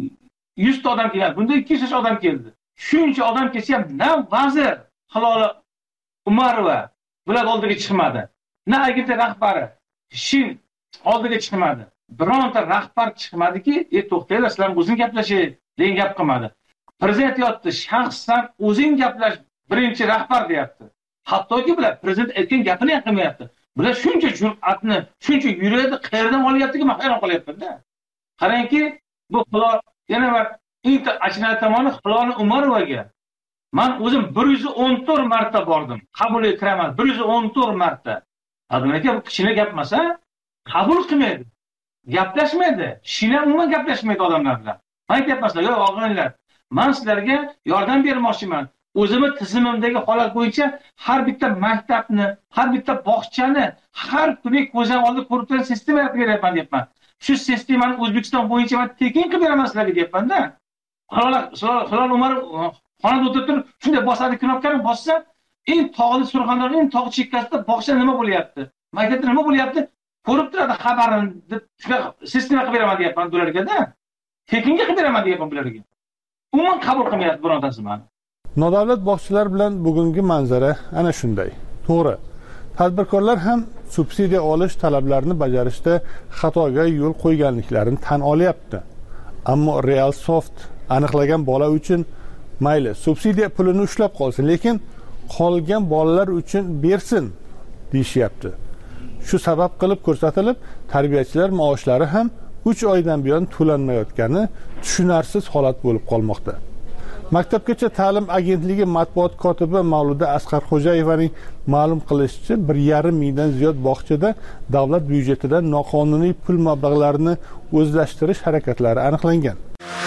yuz ta odam kelgan. Bunda ikki yuz odam keldi. Shuncha odam kelsa ham na vazir Hilola Umarova bular oldiga chiqmadi. Na agentlik rahbari Shin oldiga chiqmadi. Bironta rahbar chiqmadiki, "Ey to'xtanglar, sizlar o'zing gaplashing" degan gap qilmadi. Prezident yotdi, shaxsan o'zing gaplash, birinchi rahbar deyapti. Hattoki bular prezident aytgan gapini ham qilmayapti. Bular shuncha jur'atni, shuncha yuragini qayerdan olyaptiki, men hayron qolyapman-da. Qarangki, bu Hilol yana bir eng achinarli tomoni Hilola Umarovaga men o'zim bir yuz o'n to'rt marta bordim. Qabulga kiraman bir yuz o'n to'rt marta. Adamlarga bu kichkina gap emas-a? Qabul qilmaydi. Gaplashmaydi. Shina umuman gaplashmaydi odamlar bilan. Men aytyapman, "Yo'q, og'aylar, men sizlarga yordam bermoqchiman. O'zimni tizimimdagi holat bo'yicha har bitta maktabni, har bitta bog'chani har kuni ko'zdan oldida ko'rib turgan sistema yaratib beryapman" deyapman. Shu sistemani O'zbekiston bo'yicha men tekin qilib beraman sizlarga deyapman-da. Hilola Hilola Umarov xonada o'tirib turib, shunday bosadi knopkani bossa, eng tog'li Surxondaryo eng tog' chekkasida bog'cha nima bo'lyapti? Maktabda nima bo'lyapti? Ko'rib turadi xabarini deb sistema qilib beraman deyapman ularga-da. Tekinga qilib beraman deyapman ularga. Umuman qabul qilmayapti birontasi meni. Nodavlat bog'chalar bilan bugungi manzara ana shunday. To'g'ri. Tadbirkorlar ham subsidiya olish talablarini bajarishda xatoga yo'l qo'yganliklarini tan olyapti. Ammo Realsoft aniqlagan bola uchun mayli subsidiya pulini ushlab qolsin, lekin qolgan bolalar uchun bersin deyishyapti. Shu sabab qilib ko'rsatilib, tarbiyachilar maoshlari ham uch oydan buyon to'lanmayotgani tushunarsiz holat bo'lib qolmoqda. Maktabgacha ta'lim agentligi matbuot kotibi Mavluda Asqarxo'jayevaning ma'lum qilishicha, bir yarim mingdan ziyod bog'chada davlat byudjetidan noqonuniy pul mablag'larini o'zlashtirish harakatlari aniqlangan.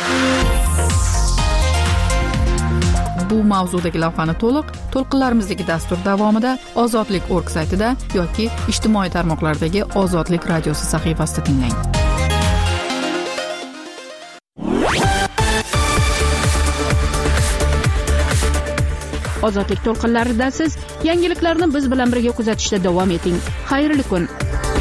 Bu mavzudagi lavhani to'liq to'lqinlarimizdagi dastur davomida ozodlik точка org saytida yoki ijtimoiy tarmoqlardagi Ozodlik radiosi sahifasida tinglang. Ozodlik to'lqinlarida siz yangiliklarni biz bilan birga kuzatishda davom eting. Xayrli kun.